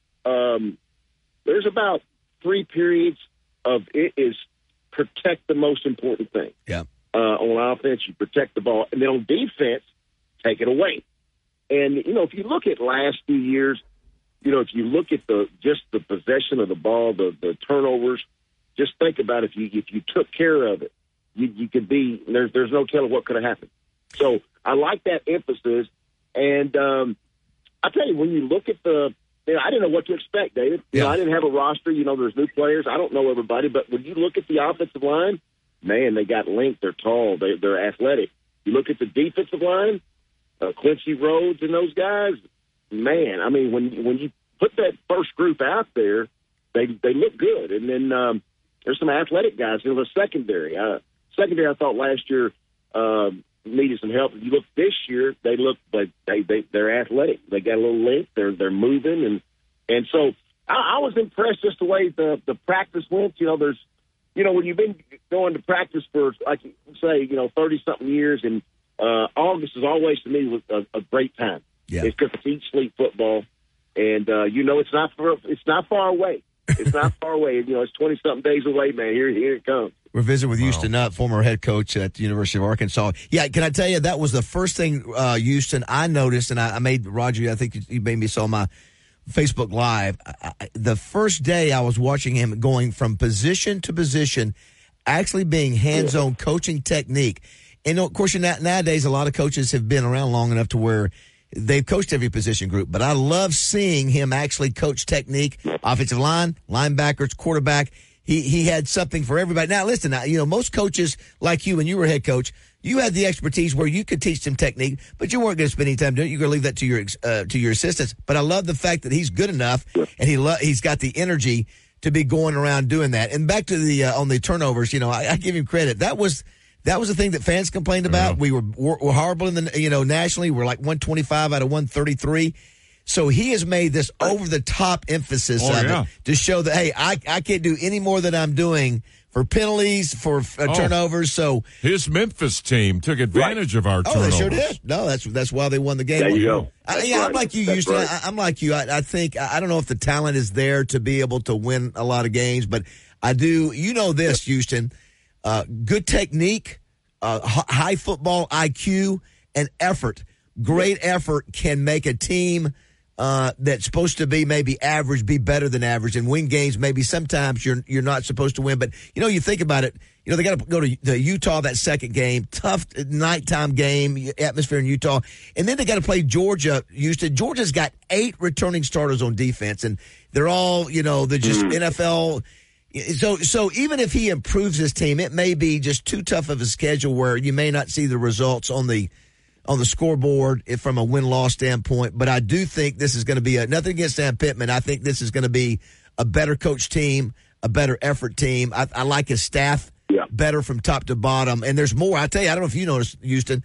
um, there's about three periods of it is protect the most important thing. Yeah. Uh, on offense, you protect the ball. And then on defense, take it away. And, you know, if you look at last few years, you know, if you look at the just the possession of the ball, the, the turnovers, just think about if you if you took care of it, you, you could be there's there's no telling what could have happened. So I like that emphasis. And um, I tell you, when you look at the, you know, I didn't know what to expect, David. You yeah. know, I didn't have a roster. You know, there's new players. I don't know everybody, but when you look at the offensive line, man, they got length. They're tall. They, they're athletic. You look at the defensive line. Uh, Quincy Rhodes and those guys, man, I mean, when when you put that first group out there, they they look good. And then um, there's some athletic guys in the secondary. Uh, secondary, I thought last year uh, needed some help. If you look this year, they look like they, they they're athletic. They got a little length. They're they're moving, and and so I, I was impressed just the way the the practice went. You know, there's you know when you've been going to practice for like say you know thirty something years and Uh, August is always, to me, was a, a great time. Yeah. It's because it's eat, sleep football, and uh, you know it's not far, it's not far away. It's not far away. You know, it's twenty something days away, man. Here, here it comes. We're visiting with Wow. Houston Nutt, former head coach at the University of Arkansas. Yeah, can I tell you that was the first thing, uh, Houston, I noticed, and I, I made Roger. I think you made me saw my Facebook Live. I, I, the first day I was watching him going from position to position, actually being hands-on coaching technique. And, of course, nowadays a lot of coaches have been around long enough to where they've coached every position group. But I love seeing him actually coach technique, offensive line, linebackers, quarterback. He he had something for everybody. Now, listen, you know, most coaches like you when you were head coach, you had the expertise where you could teach them technique, but you weren't going to spend any time doing it. You're going to leave that to your uh, to your assistants. But I love the fact that he's good enough and he lo- he's got the energy to be going around doing that. And back to the uh, on the turnovers, you know, I, I give him credit. That was That was the thing that fans complained about. Yeah. We were, were were horrible in the, you know, nationally. We're like one twenty-five out of one thirty-three. So he has made this over the top emphasis oh, of yeah. it to show that, hey, I, I can't do any more than I'm doing for penalties, for uh, oh. turnovers. So his Memphis team took advantage right. of our turnovers. Oh, they sure did. No, that's that's why they won the game. There you go. I, yeah, right. I'm like you, that's Houston. Right. I, I'm like you. I, I think I don't know if the talent is there to be able to win a lot of games, but I do. You know this, Houston. Uh, good technique. Uh, high football I Q and effort. Great effort can make a team uh, that's supposed to be maybe average be better than average and win games. Maybe sometimes you're you're not supposed to win, but you know you think about it. You know they got to go to, to Utah that second game, tough nighttime game atmosphere in Utah, and then they got to play Georgia. Houston, Georgia's got eight returning starters on defense, and they're all you know they're just mm. N F L. So, so even if he improves his team, it may be just too tough of a schedule where you may not see the results on the on the scoreboard if from a win-loss standpoint. But I do think this is going to be a, nothing against Sam Pittman. I think this is going to be a better coach team, a better effort team. I, I like his staff yeah. better from top to bottom. And there's more. I tell you, I don't know if you noticed, Houston.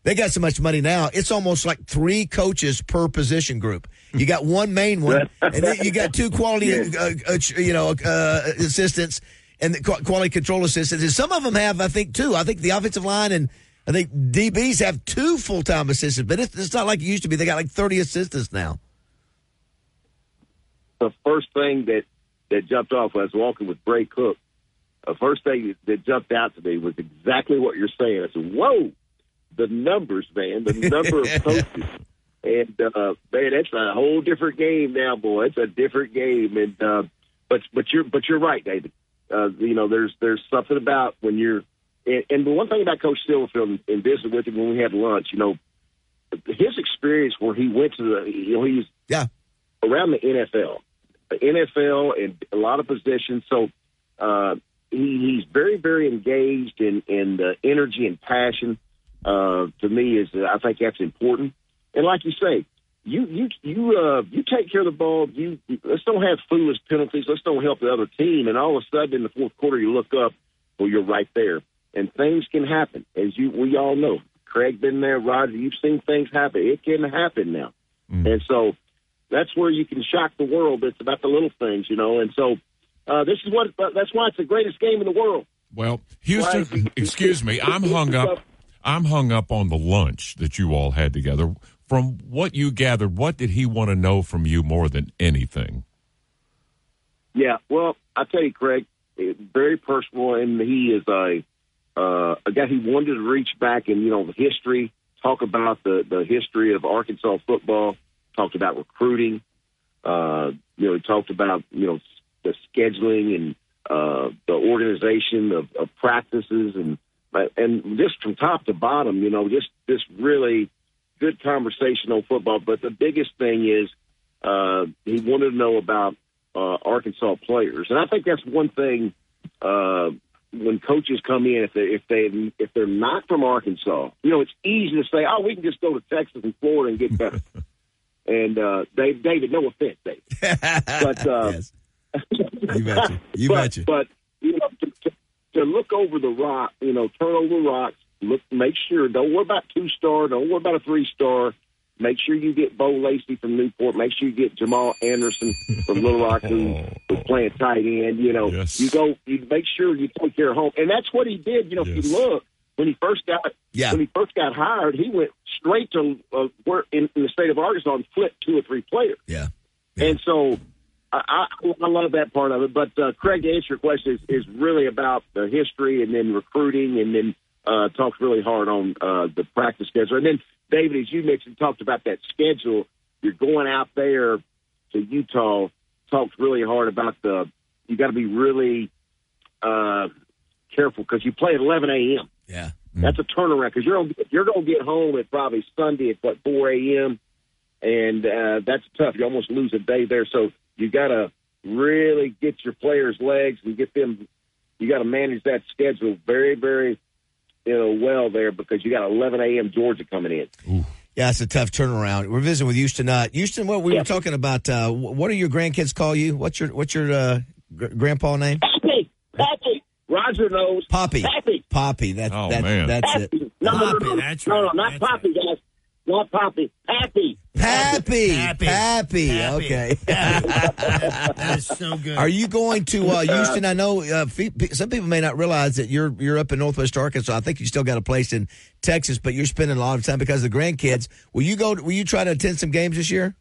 They got so much money now, it's almost like three coaches per position group. You got one main one, and then you got two quality, yes. uh, uh, you know, uh, assistants and the quality control assistants. And some of them have, I think, two. I think the offensive line and I think D Bs have two full-time assistants, but it's, it's not like it used to be. They got like thirty assistants now. The first thing that, that jumped off as walking with Bray Cook, the first thing that jumped out to me was exactly what you're saying. I said, whoa. The numbers, man, the number of coaches. And, uh, man, that's a whole different game now, boy. It's a different game. And, uh, but, but you're, but you're right, David. Uh, you know, there's, there's something about when you're, and, and the one thing about Coach Silverfield and, and visiting with him when we had lunch, you know, his experience where he went to the, you know, he's yeah. around the N F L, the N F L and a lot of positions. So, uh, he, he's very, very engaged in, in the energy and passion. Uh, to me is, uh, I think that's important. And like you say, you, you, you, uh, you take care of the ball. You, you, let's don't have foolish penalties. Let's don't help the other team. And all of a sudden in the fourth quarter, you look up, well, you're right there and things can happen. As you, we all know, Craig been there, Roger, you've seen things happen. It can happen now. Mm. And so that's where you can shock the world. It's about the little things, you know? And so, uh, this is what, that's why it's the greatest game in the world. Well, Houston, right? excuse me, I'm hung up. I'm hung up on the lunch that you all had together. From what you gathered, what did he want to know from you more than anything? Yeah, well, I tell you, Craig, very personal, and he is a uh, a guy. He wanted to reach back and, you know, the history, talk about the, the history of Arkansas football, talked about recruiting, uh, you know, he talked about, you know, the scheduling and uh, the organization of, of practices and And just from top to bottom, you know, just, just really good conversation on football. But the biggest thing is uh, he wanted to know about uh, Arkansas players. And I think that's one thing uh, when coaches come in, if they if they if they're not from Arkansas, you know, it's easy to say, oh, we can just go to Texas and Florida and get better. and uh, Dave, David, no offense, Dave, but uh, yes. you betcha, you but, betcha. But you know, to, to, to look over the rock, you know, turn over rocks, look, make sure, don't worry about two star, don't worry about a three star. Make sure you get Bo Lacey from Newport. Make sure you get Jamal Anderson from Little Rock, who was playing tight end. You know, yes. you go, you make sure you take care of home, and that's what he did. You know, yes. if you look when he first got yeah. when he first got hired, he went straight to uh, work in, in the state of Arkansas and flipped two or three players. Yeah, yeah. and so I, I, I love that part of it. But uh, Craig, to answer your question, is, is really about the history and then recruiting, and then uh, talks really hard on uh, the practice schedule, and then. David, as you mentioned, talked about that schedule. You're going out there to Utah. Talked really hard about the. You got to be really uh, careful because you play at eleven a.m. Yeah, that's a turnaround because you're gonna, you're going to get home at probably Sunday at what four a.m. and uh, that's tough. You almost lose a day there. So you got to really get your players' legs and get them. You got to manage that schedule very, very. You know, well there because you got eleven a.m. Georgia coming in. Ooh. Yeah, it's a tough turnaround. We're visiting with Houston. Uh, Houston, what we yeah. were talking about. Uh, what do your grandkids call you? What's your what's your uh, gr- grandpa name? Pappy. Pappy. Roger knows. Poppy. Pappy. Poppy. That's oh, that's man. that's Pappy. it. No, Poppy, no, no, that's no, right. no, not That's Poppy, right. guys. Not Poppy. Pappy. Pappy. Pappy. Pappy. Pappy. Okay. that, that is so good. Are you going to uh, Houston? I know uh, some people may not realize that you're you're up in Northwest Arkansas. I think you still got a place in Texas, but you're spending a lot of time because of the grandkids. Will you go? Will you try to attend some games this year?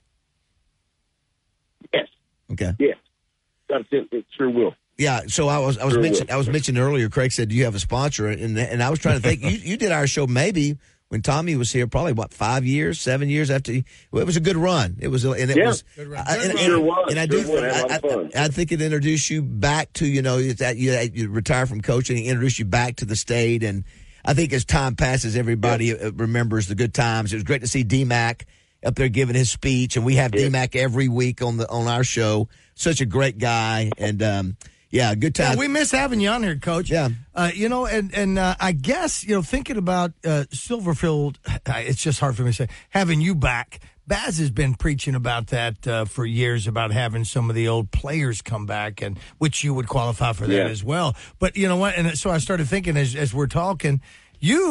Yes. Okay. Yes. Got to it sure will. Yeah. So I was I was sure mentioning I was mentioning earlier. Craig said, "Do you have a sponsor?" And and I was trying to think. you you did our show maybe. When Tommy was here, probably what five years, seven years after, he, well, it was a good run. It was, and it yeah, was, good run. I, and, Good sure and, was. and I sure do, was. I, I, I think it introduced you back to, you know, that you, you retire from coaching, it introduced you back to the state, and I think as time passes, everybody yeah. remembers the good times. It was great to see D-Mac up there giving his speech, and we have yeah. D-Mac every week on the on our show. Such a great guy, and um, yeah, good time. Yeah, we miss having you on here, Coach. Yeah. Uh, you know, and, and uh, I guess, you know, thinking about uh, Silverfield, it's just hard for me to say, having you back. Baz has been preaching about that uh, for years, about having some of the old players come back, and which you would qualify for that yeah. as well. But you know what? And so I started thinking as, as we're talking, you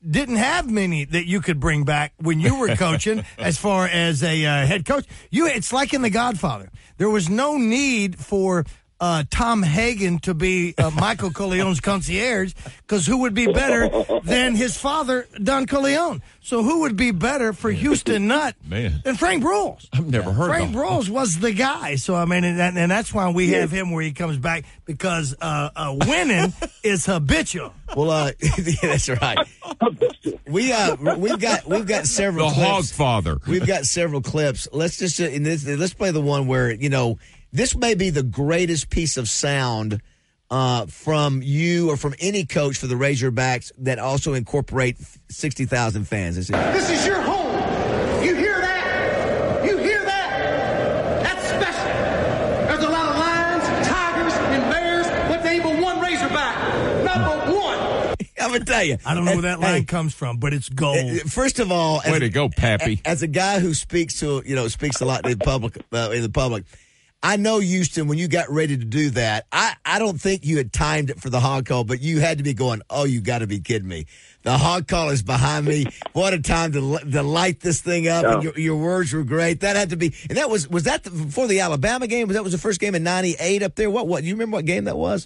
didn't have many that you could bring back when you were coaching as far as a uh, head coach. You, it's like in The Godfather. There was no need for uh, Tom Hagen to be uh, Michael Corleone's concierge, because who would be better than his father, Don Corleone? So who would be better for Houston Nutt Man. than Frank Broyles? I've never heard Frank of Broyles was the guy. So, I mean, and, and that's why we have him where he comes back, because uh, uh, winning is habitual. Well, uh, yeah, that's right. We uh, we've got we've got several The clips. Hogfather. We've got several clips. Let's just uh, in this, let's play the one where, you know, this may be the greatest piece of sound uh, from you or from any coach for the Razorbacks that also incorporate sixty thousand fans. This is, This is your home. You hear that? You hear that? That's special. There's a lot of lions, tigers, and bears, but there ain't but one Razorback. Number one. I'm going to tell you. I don't know where that line hey, comes from, but it's gold. First of all, way as, to go, Pappy. As a guy who speaks to, you know, speaks a lot in the public, uh, in the public, I know, Houston, when you got ready to do that, I, I don't think you had timed it for the hog call, but you had to be going, oh, you got to be kidding me. The hog call is behind me. What a time to, to light this thing up. Yeah. And your, your words were great. That had to be, and that was, was that the, before the Alabama game? Was that was the first game in ninety-eight up there? What, what, you remember what game that was?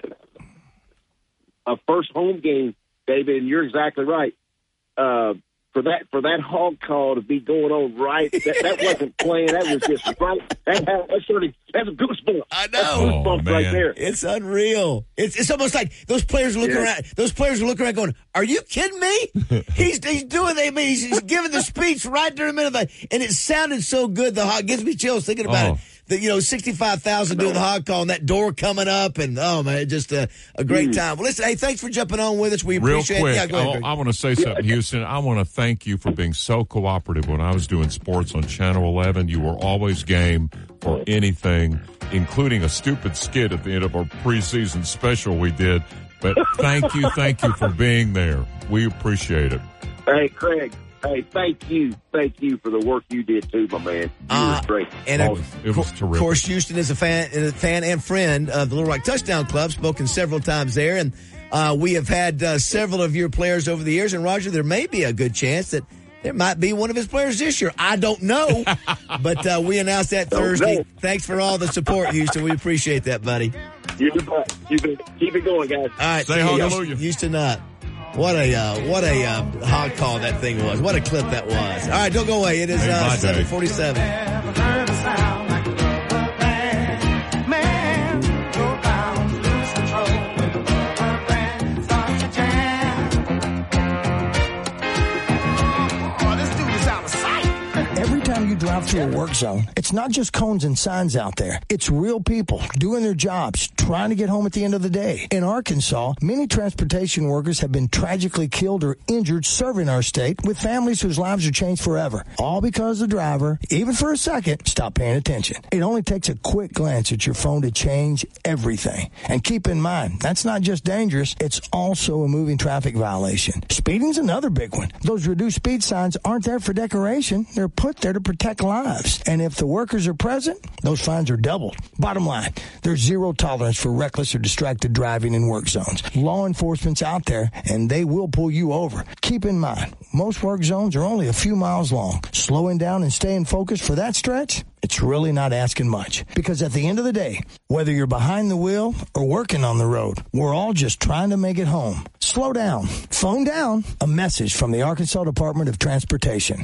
A first home game, David, and you're exactly right. Uh, For that for that hog call to be going on right, that, that wasn't playing. That was just right. That, that's certainly that's a goosebump. I know. That's goosebumps Oh, right there. It's unreal. It's it's almost like those players are looking Yeah. around. Those players are looking around, going, "Are you kidding me?" he's he's doing. I mean, he's, he's giving the speech right during the middle of the, and it sounded so good. The hog gives me chills thinking about Oh. it. The, you know, sixty-five thousand doing the hog call and that door coming up, and oh man, just a, a great time. Well, listen, hey, thanks for jumping on with us. We Real appreciate quick, it. Yeah, go ahead, Greg. I, I want to say something, Houston. I want to thank you for being so cooperative when I was doing sports on Channel eleven. You were always game for anything, including a stupid skit at the end of our preseason special we did. But thank you, thank you for being there. We appreciate it. Hey, Craig. Hey, thank you, thank you for the work you did too, my man. You Uh, were great. And Awesome. It was Of terrific. course, Houston is a fan, a fan and friend of the Little Rock Touchdown Club. Spoken several times there, and uh, we have had uh, several of your players over the years. And Roger, there may be a good chance that there might be one of his players this year. I don't know, but uh, we announced that Don't Thursday. know. Thanks for all the support, Houston. We appreciate that, buddy. You bet. You bet. Keep it going, guys. All right, Say see you. hallelujah. Houston Nutt. What a uh, what a uh, hog call that thing was. What a clip that was. All right, don't go away. It is Made uh, my day. seven forty-seven. Every time you drive through a work zone, it's not just cones and signs out there. It's real people doing their jobs, trying to get home at the end of the day. In Arkansas, many transportation workers have been tragically killed or injured serving our state, with families whose lives are changed forever. All because the driver, even for a second, stopped paying attention. It only takes a quick glance at your phone to change everything. And keep in mind, that's not just dangerous, it's also a moving traffic violation. Speeding's another big one. Those reduced speed signs aren't there for decoration. They're put there to protect lives. And if the workers are present, those fines are doubled. Bottom line, there's zero tolerance for reckless or distracted driving in work zones. Law enforcement's out there, and they will pull you over. Keep in mind, most work zones are only a few miles long. Slowing down and staying focused for that stretch, it's really not asking much. Because at the end of the day, whether you're behind the wheel or working on the road, we're all just trying to make it home. Slow down. Phone down. A message from the Arkansas Department of Transportation.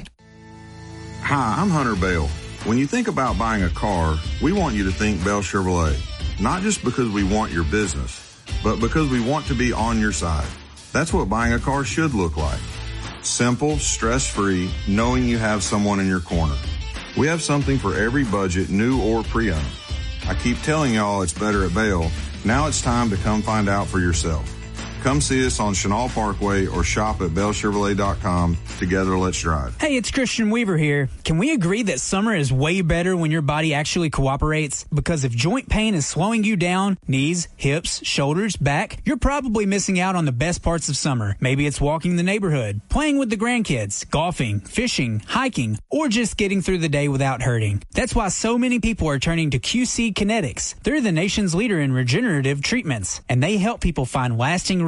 Hi, I'm Hunter Bell. When you think about buying a car, we want you to think Bell Chevrolet. Not just because we want your business, but because we want to be on your side. That's what buying a car should look like. Simple, stress-free, knowing you have someone in your corner. We have something for every budget, new or pre-owned. I keep telling y'all it's better at Bell. Now it's time to come find out for yourself. Come see us on Chenal Parkway or shop at bell chevrolet dot com. Together, let's drive. Hey, it's Christian Weaver here. Can we agree that summer is way better when your body actually cooperates? Because if joint pain is slowing you down, knees, hips, shoulders, back, you're probably missing out on the best parts of summer. Maybe it's walking the neighborhood, playing with the grandkids, golfing, fishing, hiking, or just getting through the day without hurting. That's why so many people are turning to Q C Kinetics. They're the nation's leader in regenerative treatments, and they help people find lasting relief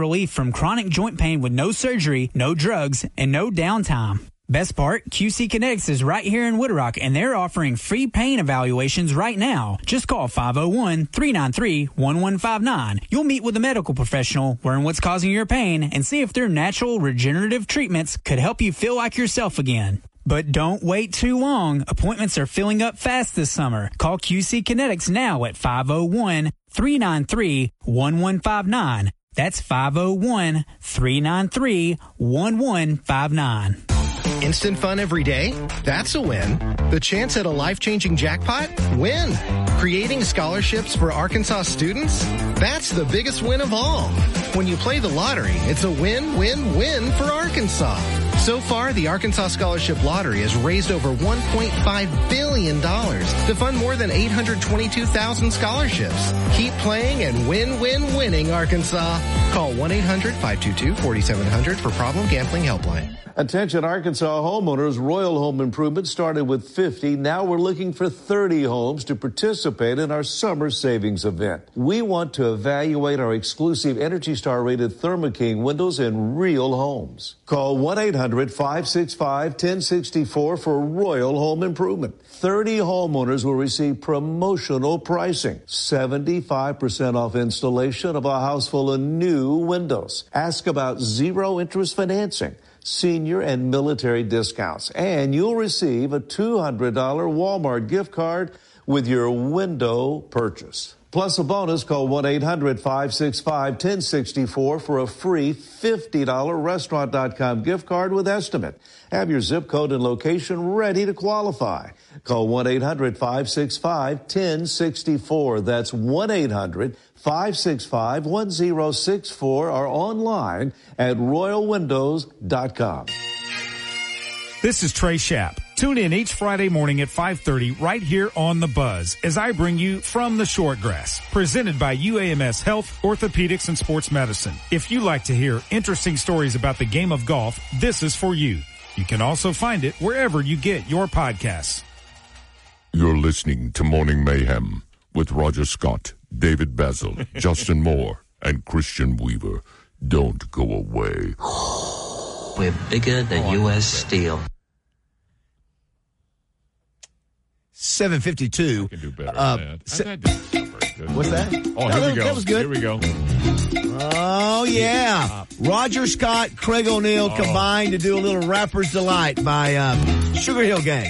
relief from chronic joint pain with no surgery, no drugs, and no downtime. Best part, Q C Kinetics is right here in Wood Rock, and they're offering free pain evaluations right now. Just call five oh one, three nine three, one one five nine. You'll meet with a medical professional, learn what's causing your pain, and see if their natural regenerative treatments could help you feel like yourself again. But don't wait too long. Appointments are filling up fast this summer. Call Q C Kinetics now at five oh one, three nine three, one one five nine. That's five oh one, three nine three, one one five nine. Instant fun every day? That's a win. The chance at a life-changing jackpot? Win. Creating scholarships for Arkansas students? That's the biggest win of all. When you play the lottery, it's a win-win-win for Arkansas. So far, the Arkansas Scholarship Lottery has raised over one point five billion dollars to fund more than eight hundred twenty-two thousand scholarships. Keep playing and win-win-winning, Arkansas. Call one eight hundred, five two two, four seven zero zero for Problem Gambling Helpline. Attention Arkansas homeowners, Royal Home Improvement started with fifty. Now we're looking for thirty homes to participate in our summer savings event. We want to evaluate our exclusive Energy Star rated Thermo King windows in real homes. Call one eight hundred, five six five, one zero six four for Royal Home Improvement. thirty homeowners will receive promotional pricing. seventy-five percent off installation of a house full of new windows. Ask about zero interest financing, senior and military discounts, and you'll receive a two hundred dollars Walmart gift card with your window purchase. Plus a bonus, call one eight hundred, five six five, one zero six four for a free fifty dollars restaurant dot com gift card with estimate. Have your zip code and location ready to qualify. Call one eight hundred, five six five, one zero six four. That's one eight hundred, five six five, one zero six four or online at royal windows dot com. This is Trey Schapp. Tune in each Friday morning at five thirty right here on The Buzz as I bring you From the Shortgrass, presented by U A M S Health, Orthopedics, and Sports Medicine. If you like to hear interesting stories about the game of golf, this is for you. You can also find it wherever you get your podcasts. You're listening to Morning Mayhem with Roger Scott, David Basil, Justin Moore, and Christian Weaver. Don't go away. We're bigger than oh, U S Steel. seven fifty-two. I can do better uh, than that. Se- I, that did very good. What's that? Oh, no, here we go. That was good. Here we go. Oh, yeah. Roger Scott, Craig O'Neill oh. combined to do a little Rapper's Delight by uh, Sugar Hill Gang.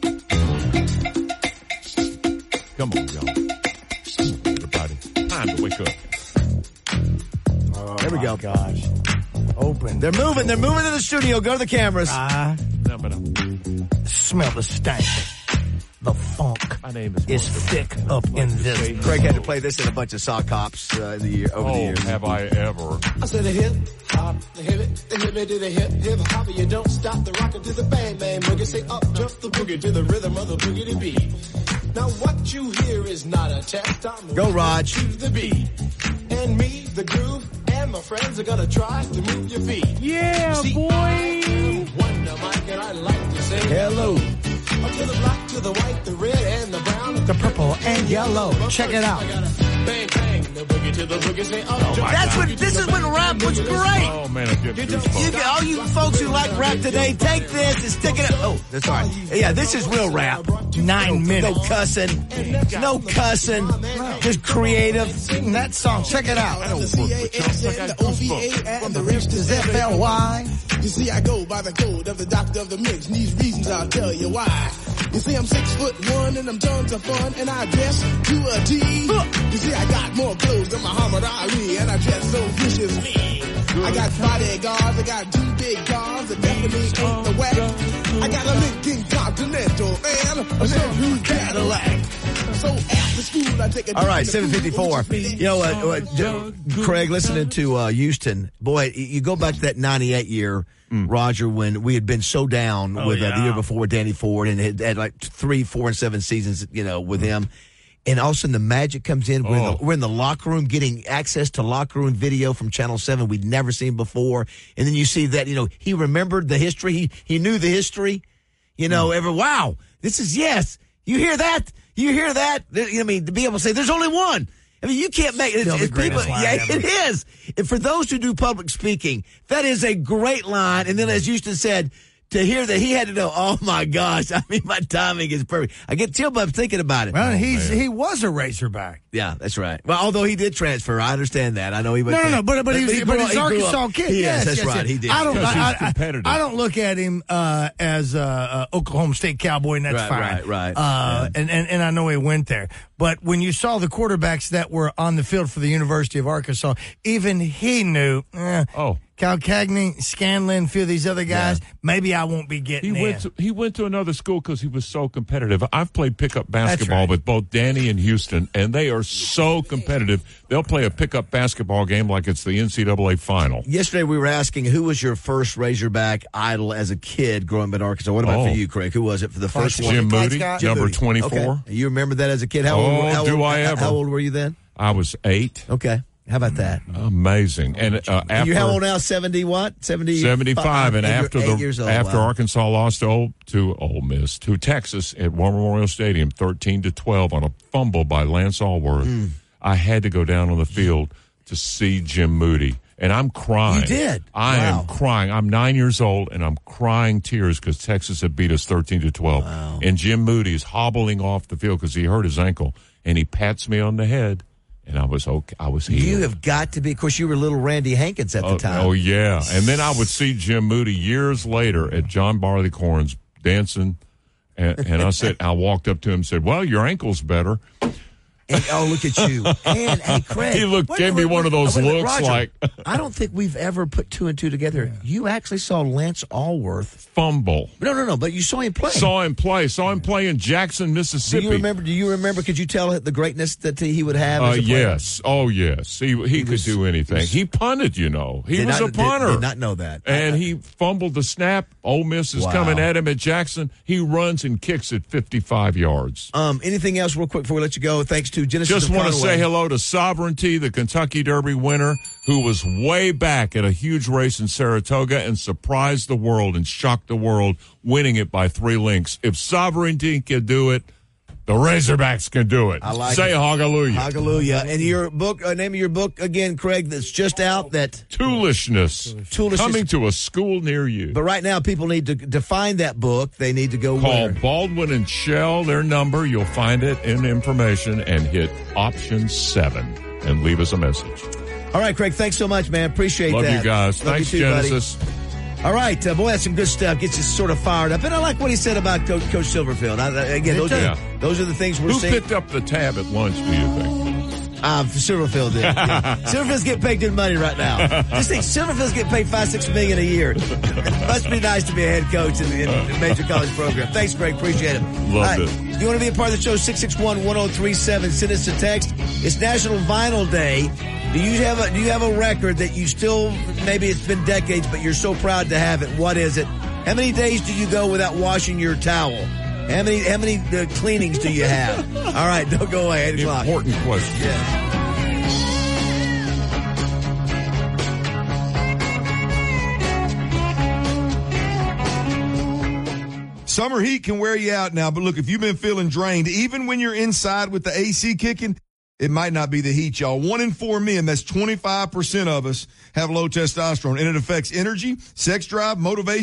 Come on, y'all. Come on, everybody. Time to wake up. Oh, there we go. Gosh. Open. They're moving. They're moving to the studio. Go to the cameras. Ah. No, but, uh, smell the stank. The funk My name is, is thick up in this. Craig had to play this in a bunch of sock hops uh, in the year, over oh, the years. have I ever. I said the hip hop, the hip it, the hip it to the hip, hip hop, you don't stop the rocket to the bang bang boogie. Say up, jump the boogie to the rhythm of the boogie beat. Now what you hear is not a test. I'm Go, Raj. To the beat. And me, the groove, and my friends are gonna try to move your feet. Yeah, See, boy. I am Wonder Mike, and I like to say hello. Up to the black, to the white, the red, and the brown, the purple and yellow. Check it out. Bang, bang, the boogie to the boogie, say up. Oh That's what. This is when rap was great. Oh man, I get goosebumps. You get, all you folks who like rap today, take this and stick it up. Oh, that's all right. Yeah, this is real rap. Nine minutes. No cussing. No cussing. Just creative. Sing that song. Check it out. I don't work with y'all. I got goosebumps. From the rest is F L Y. You see, I go by the code of the doctor of the mix. And these reasons I'll tell you why. You see, I'm six foot one and I'm tons of fun and I dress to a T. You see, I got more clothes than Muhammad Ali and I dress so viciously. I got bodyguards, I got two big cars that definitely ain't the whack. I got a Lincoln Continental and a Chevy Cadillac. So after school, I take a all right, seven fifty-four. You know what, uh, uh, Craig, listening to uh, Houston, boy, you go back to that ninety-eight year, mm. Roger, when we had been so down oh, with uh, yeah. the year before with Danny Ford and had, had like three, four, and seven seasons, you know, with him. And all of a sudden the magic comes in. We're, oh. in the, we're in the locker room getting access to locker room video from Channel seven we'd never seen before. And then you see that, you know, he remembered the history. He, he knew the history. You know, mm. ever, wow, this is, yes, you hear that? You hear that? I mean, to be able to say, there's only one. I mean, you can't make it. Still It's, the it's people, greatest line yeah, ever. it is. And for those who do public speaking, that is a great line. And then, as Houston said, to hear that he had to know, oh my gosh, I mean, my timing is perfect. I get chill bumps thinking about it. Well, oh, he's man. he was a Razorback. Yeah, that's right. Well, although he did transfer, I understand that. I know he went. No, no, to, no, but but, he was, he but grew- he's he an grew Arkansas up- kid. He yes, is, that's yes, right. yes. He did. I don't. Because I, he's I- competitive. I don't look at him uh, as a uh, Oklahoma State Cowboy, and that's Right, fine. right, right. Uh, and, and and I know he went there, but when you saw the quarterbacks that were on the field for the University of Arkansas, even he knew. Eh, Oh. Cal Cagney, Scanlon, a few of these other guys. Maybe I won't be He getting in. went to he went to another school because he was so competitive. I've played pickup basketball right. with both Danny and Houston, and they are so competitive. They'll play a pickup basketball game like it's the N C double A final. Yesterday we were asking who was your first Razorback idol as a kid growing up in Arkansas. What about Oh. for you, Craig? Who was it for the first one? Jim Moody, Scott? number Moody. twenty-four. Okay. You remember that as a kid? How Oh, old, how do old, I how- ever. How old were you then? I was eight. Okay. How about that? Amazing. And uh, And after you're how old now? seventy what? seventy seventy-five, and you're after eight the years old. after Wow. Arkansas lost to Ole, to Ole Miss to Texas at War Memorial Stadium, thirteen to twelve on a fumble by Lance Allworth, Mm. I had to go down on the field to see Jim Moody, and I'm crying. You did? I Wow. am crying. I'm nine years old, and I'm crying tears because Texas had beat us thirteen to twelve, Wow. and Jim Moody is hobbling off the field because he hurt his ankle, and he pats me on the head, and I was okay. I was healed. You have got to be. Of course, you were little Randy Hankins at Oh, the time. oh, yeah. And then I would see Jim Moody years later at John Barleycorn's dancing. And, and I said, I walked up to him and said, well, your ankle's better. And, oh, look at you. And, hey, Craig. He looked, wait, gave wait, me one wait, of those wait, wait, looks Roger, like I don't think we've ever put two and two together. You actually saw Lance Allworth. fumble. No, no, no, but you saw him play. Saw him play. Saw him play in Jackson, do Mississippi. you remember? Do you remember? Could you tell the greatness that he would have? Uh, as a player? yes. Oh, yes. He he, could was- do anything. was- He punted, you know. He Did was not- a did- punter. Did not know that. And he fumbled the snap. Ole Miss is Wow. coming at him at Jackson. He runs and kicks it fifty-five yards. Um, anything else, real quick, before we let you go? Thanks to Genesis. Just of want to Conway. say hello to Sovereignty, the Kentucky Derby winner, who was way back at a huge race in Saratoga and surprised the world and shocked the world, winning it by three lengths. If Sovereignty can do it, the Razorbacks can do it. I like Say it. hallelujah. Hallelujah. And your book, uh, name of your book again, Craig, that's just out. That Toolishness. Toolishness. Coming to a school near you. But right now, people need to to find that book. They need to go Call where? Baldwin and Shell, their number. You'll find it in information, and hit option seven and leave us a message. All right, Craig, thanks so much, man. Appreciate Love that. you guys. Love Thanks, you too, buddy. Genesis. All right, uh, boy, that's some good stuff. Gets you sort of fired up. And I like what he said about Coach, Coach Silverfield. I, I- again, those, Yeah. are, those are the things we're Who seeing. picked up the tab at lunch, do you think? Uh, Silverfield did. Yeah. Silverfield's getting paid good money right now. Just think, Silverfield's getting paid five, six million a year. Must be nice to be a head coach in, in a major college program. Thanks, Greg. Appreciate it. Loved All right. it. You want to be a part of the show? six six one, one oh three seven. Send us a text. It's National Vinyl Day. Do you have a Do you have a record that you still, maybe it's been decades, but you're so proud to have it? What is it? How many days do you go without washing your towel? How many How many uh, cleanings do you have? All right, don't go away. Eight o'clock. Important question. Yeah. Summer heat can wear you out now, but look, if you've been feeling drained, even when you're inside with the A C kicking, it might not be the heat, y'all. One in four men, that's twenty-five percent of us, have low testosterone, and it affects energy, sex drive, motivation.